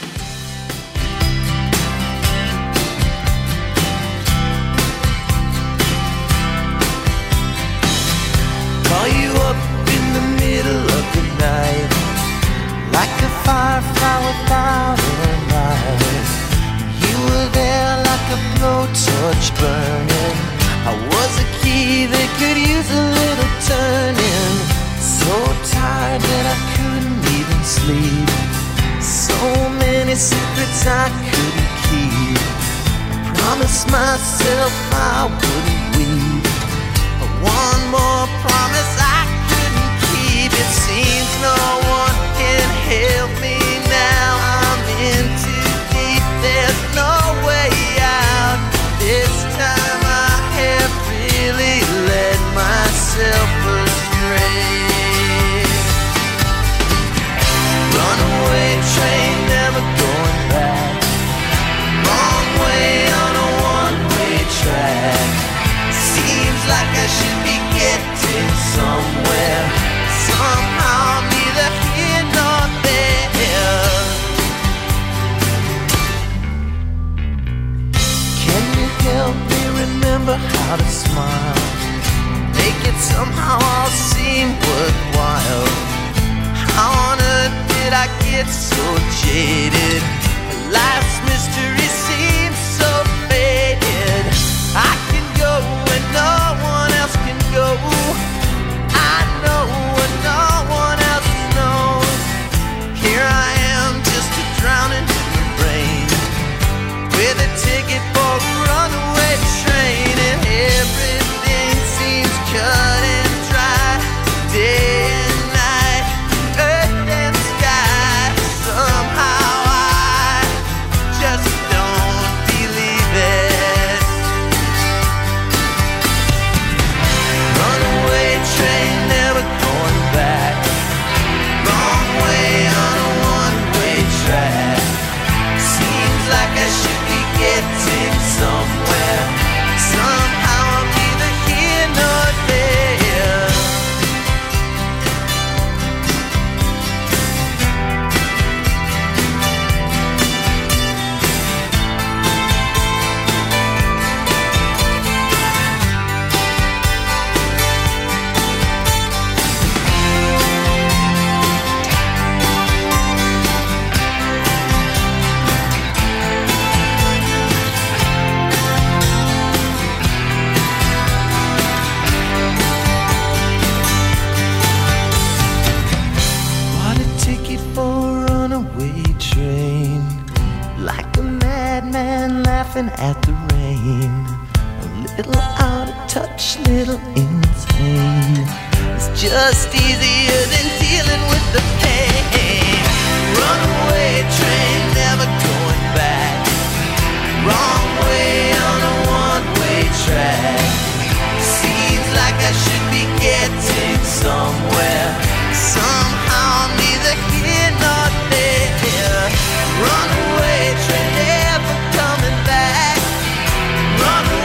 Call you up in the middle of the night, like a firefly without a light. You were there like a blowtorch burning. I was a key that could use a little turning. So tired that I couldn't even sleep. So many secrets I couldn't keep. I promised myself I wouldn't weep. One more promise I couldn't keep. It seems no one can help me now. I'm in too deep, there's no way out. This time I have really led myself astray. Runaway train, never going back. Wrong way on a one-way track. Seems like I should be getting somewhere. Somehow I'm neither here nor there. Can you help me remember how to smile? Make it somehow all seem worthwhile. How on earth did I get so jaded? Life's mystery seems so faded. I can go when no one else can go. I know when no one else knows. Here I am, just a drowning human brain, with a ticket for a runaway train. And everything seems cut and dry, day and night, earth and sky. Somehow I just don't believe it. Runaway train, never going back. Wrong way on a one-way track. Seems like I should be getting somewhere. Somehow I'm neither here nor there. Bought a ticket for a runaway train, like a madman laughing at the rain. A little out of touch, little insane. It's just easier than dealing with the pain. Runaway train, never going back. Wrong way on a one-way track. Seems like I should be getting somewhere. Somehow I'm neither here nor there. Runaway train, never coming back. Runaway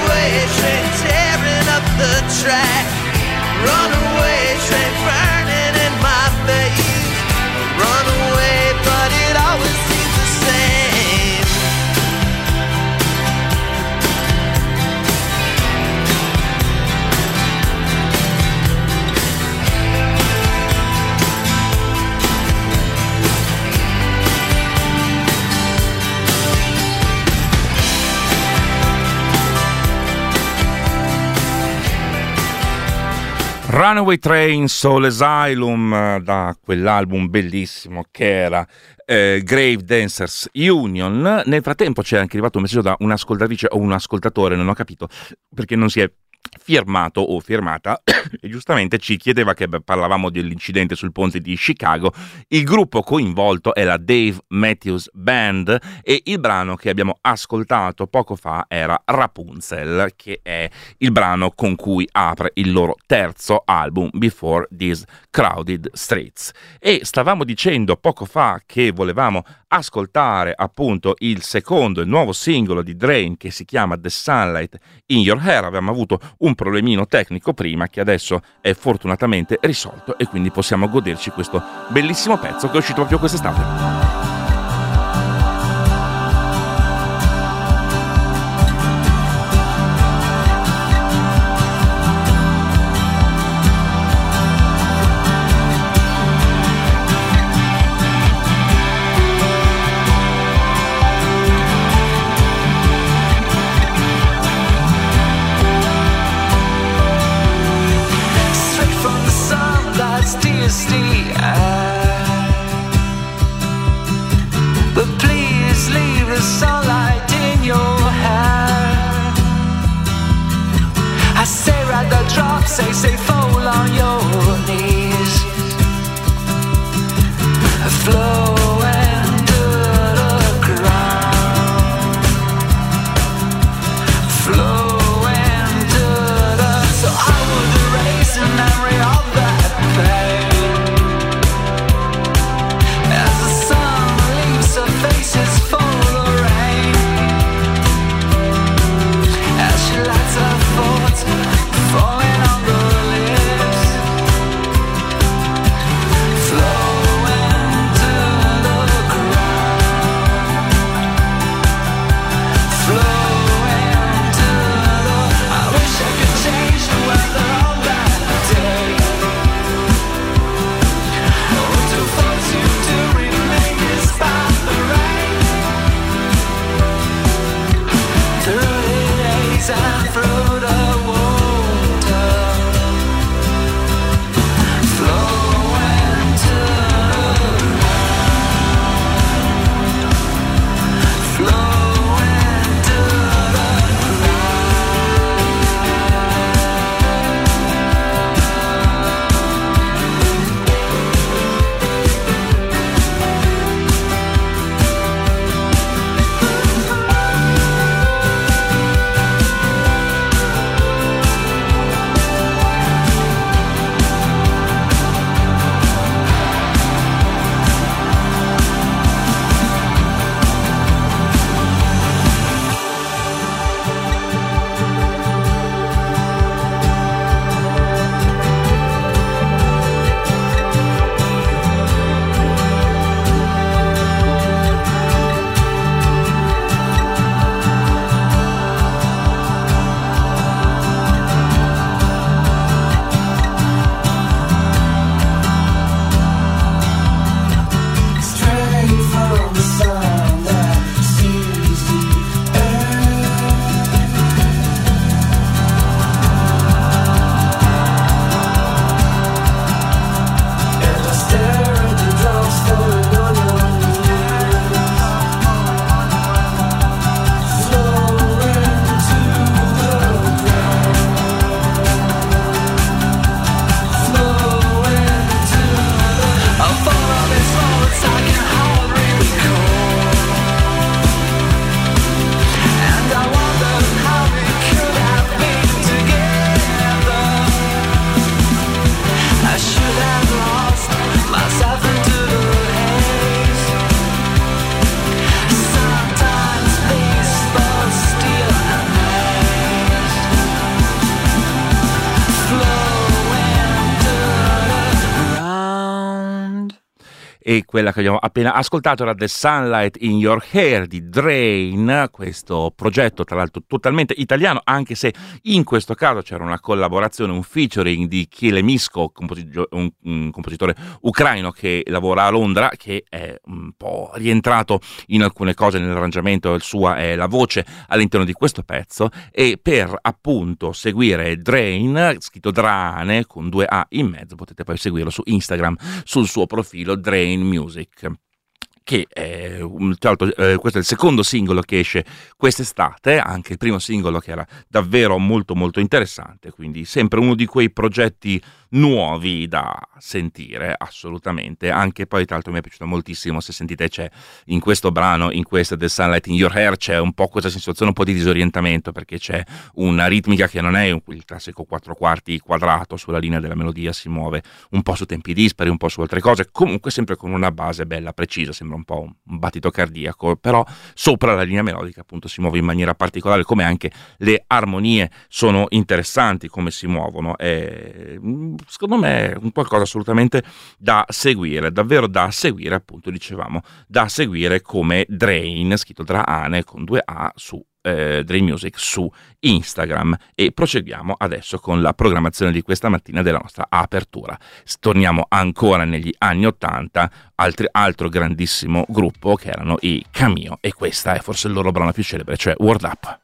Runaway Train, Soul Asylum, da quell'album bellissimo che era eh, Grave Dancers Union. Nel frattempo c'è anche arrivato un messaggio da un'ascoltatrice o un ascoltatore, non ho capito perché non si è firmato o firmata e giustamente ci chiedeva, che parlavamo dell'incidente sul ponte di Chicago, il gruppo coinvolto è la Dave Matthews Band e il brano che abbiamo ascoltato poco fa era Rapunzel, che è il brano con cui apre il loro terzo album Before These Crowded Streets. E stavamo dicendo poco fa che volevamo ascoltare appunto il secondo, il nuovo singolo di Drain, che si chiama The Sunlight in Your Hair. Abbiamo avuto un problemino tecnico prima che adesso è fortunatamente risolto e quindi possiamo goderci questo bellissimo pezzo che è uscito proprio quest'estate. But please leave the sunlight in your hair. I say rather drop, say, say fall on your knees. Flow into the ground. Flow into the. So I would erase a memory of that pain. Faces full of rain as she lights her thoughts falling on the lane. e quella che abbiamo appena ascoltato era The Sunlight in Your Hair di Drain, questo progetto tra l'altro totalmente italiano, anche se in questo caso c'era una collaborazione, un featuring di Kile Misko, composi- un, un compositore ucraino che lavora a Londra, che è un po' rientrato in alcune cose nell'arrangiamento, il sua è la voce all'interno di questo pezzo. E per appunto seguire Drain, scritto Drane con due A in mezzo, potete poi seguirlo su Instagram sul suo profilo Drain Music, che è, tra l'altro, eh, questo è il secondo singolo che esce quest'estate, anche il primo singolo che era davvero molto molto interessante, quindi sempre uno di quei progetti nuovi da sentire assolutamente. Anche poi tra l'altro mi è piaciuto moltissimo, se sentite c'è in questo brano, in questo The Sunlight in Your Hair, c'è un po' questa sensazione un po' di disorientamento, perché c'è una ritmica che non è il classico quattro quarti quadrato sulla linea della melodia, si muove un po' su tempi dispari, un po' su altre cose, comunque sempre con una base bella precisa, sembra un po' un battito cardiaco, però sopra la linea melodica appunto si muove in maniera particolare, come anche le armonie sono interessanti come si muovono. E secondo me è un qualcosa assolutamente da seguire, davvero da seguire, appunto dicevamo, da seguire come Drain, scritto Draane con due A su eh, Drain Music su Instagram. E proseguiamo adesso con la programmazione di questa mattina della nostra apertura. Torniamo ancora negli anni ottanta, altri, altro grandissimo gruppo che erano i Cameo, e questa è forse il loro brano più celebre, cioè Word Up.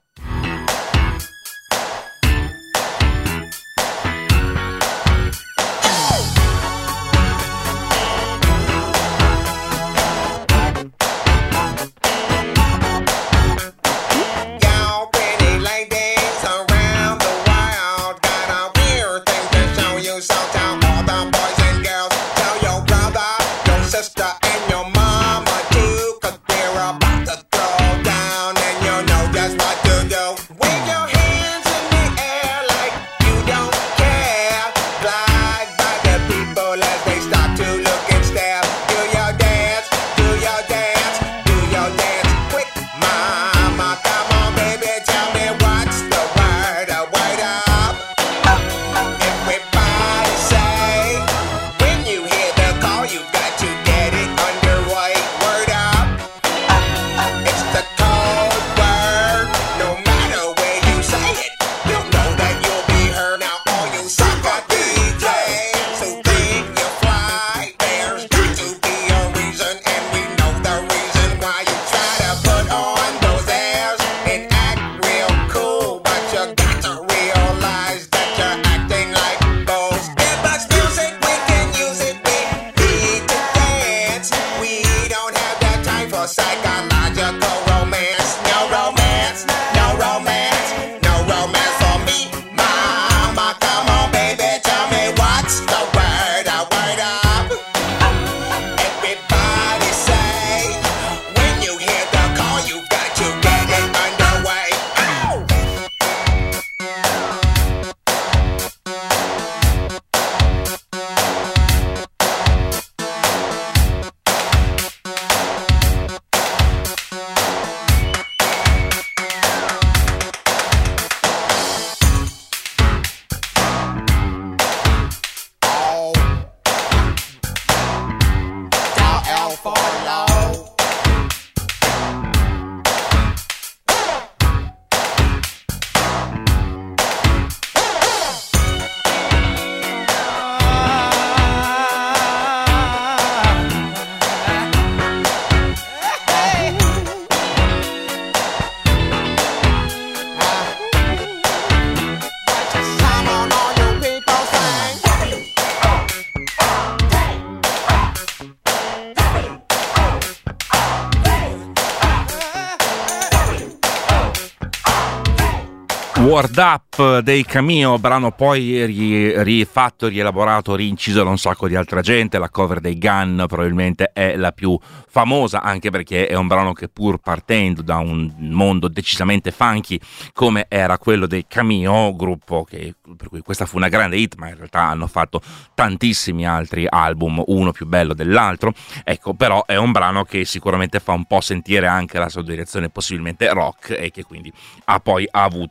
Word Up dei Cameo, brano poi ri, rifatto, rielaborato, rinciso da un sacco di altra gente. La cover dei Gun probabilmente è la più famosa, anche perché è un brano che, pur partendo da un mondo decisamente funky come era quello dei Cameo, gruppo che, per cui questa fu una grande hit, ma in realtà hanno fatto tantissimi altri album, uno più bello dell'altro, ecco, però è un brano che sicuramente fa un po' sentire anche la sua direzione possibilmente rock, e che quindi ha poi ha avuto un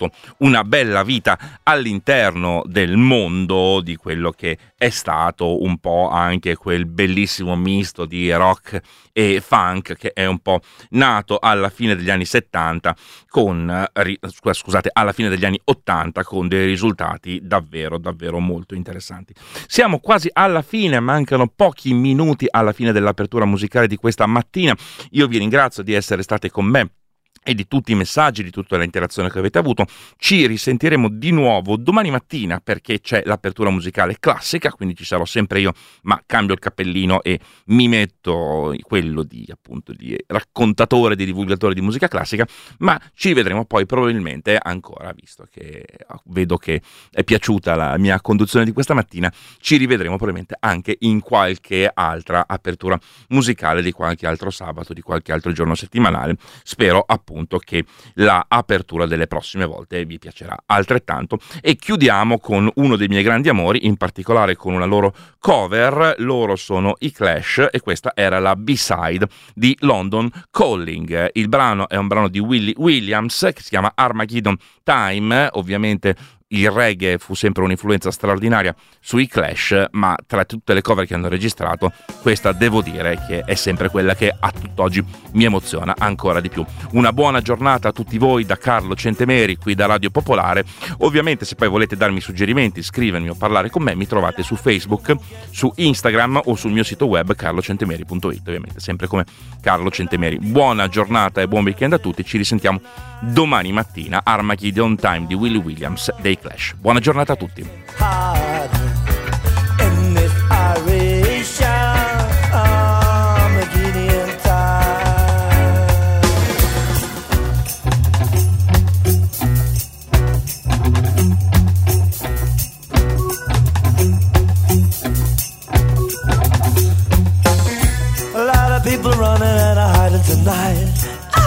una bella vita all'interno del mondo di quello che è stato un po' anche quel bellissimo misto di rock e funk che è un po' nato alla fine degli anni settanta con, scusate, alla fine degli anni ottanta con dei risultati davvero, davvero molto interessanti. Siamo quasi alla fine, mancano pochi minuti alla fine dell'apertura musicale di questa mattina. Io vi ringrazio di essere state con me e di tutti i messaggi, di tutta l'interazione che avete avuto. Ci risentiremo di nuovo domani mattina perché c'è l'apertura musicale classica, quindi ci sarò sempre io, ma cambio il cappellino e mi metto quello di appunto di raccontatore, di divulgatore di musica classica, ma ci vedremo poi probabilmente ancora, visto che vedo che è piaciuta la mia conduzione di questa mattina, ci rivedremo probabilmente anche in qualche altra apertura musicale di qualche altro sabato, di qualche altro giorno settimanale. Spero appunto che la apertura delle prossime volte vi piacerà altrettanto. E chiudiamo con uno dei miei grandi amori, in particolare con una loro cover. Loro sono i Clash e questa era la B-side di London Calling. Il brano è un brano di Willie Williams che si chiama Armageddon Time. Ovviamente il reggae fu sempre un'influenza straordinaria sui Clash, ma tra tutte le cover che hanno registrato, questa devo dire che è sempre quella che a tutt'oggi mi emoziona ancora di più. Una buona giornata a tutti voi da Carlo Centemeri, qui da Radio Popolare. Ovviamente se poi volete darmi suggerimenti, scrivermi o parlare con me, mi trovate su Facebook, su Instagram o sul mio sito web carlo centemeri punto it, ovviamente sempre come Carlo Centemeri. Buona giornata e buon weekend a tutti, ci risentiamo domani mattina. Armageddon Time di Willie Williams dei Clash. Buona giornata a tutti. A lot of people running and are hiding tonight.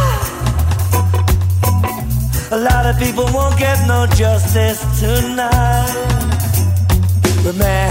A lot of people won't get no justice tonight. But man,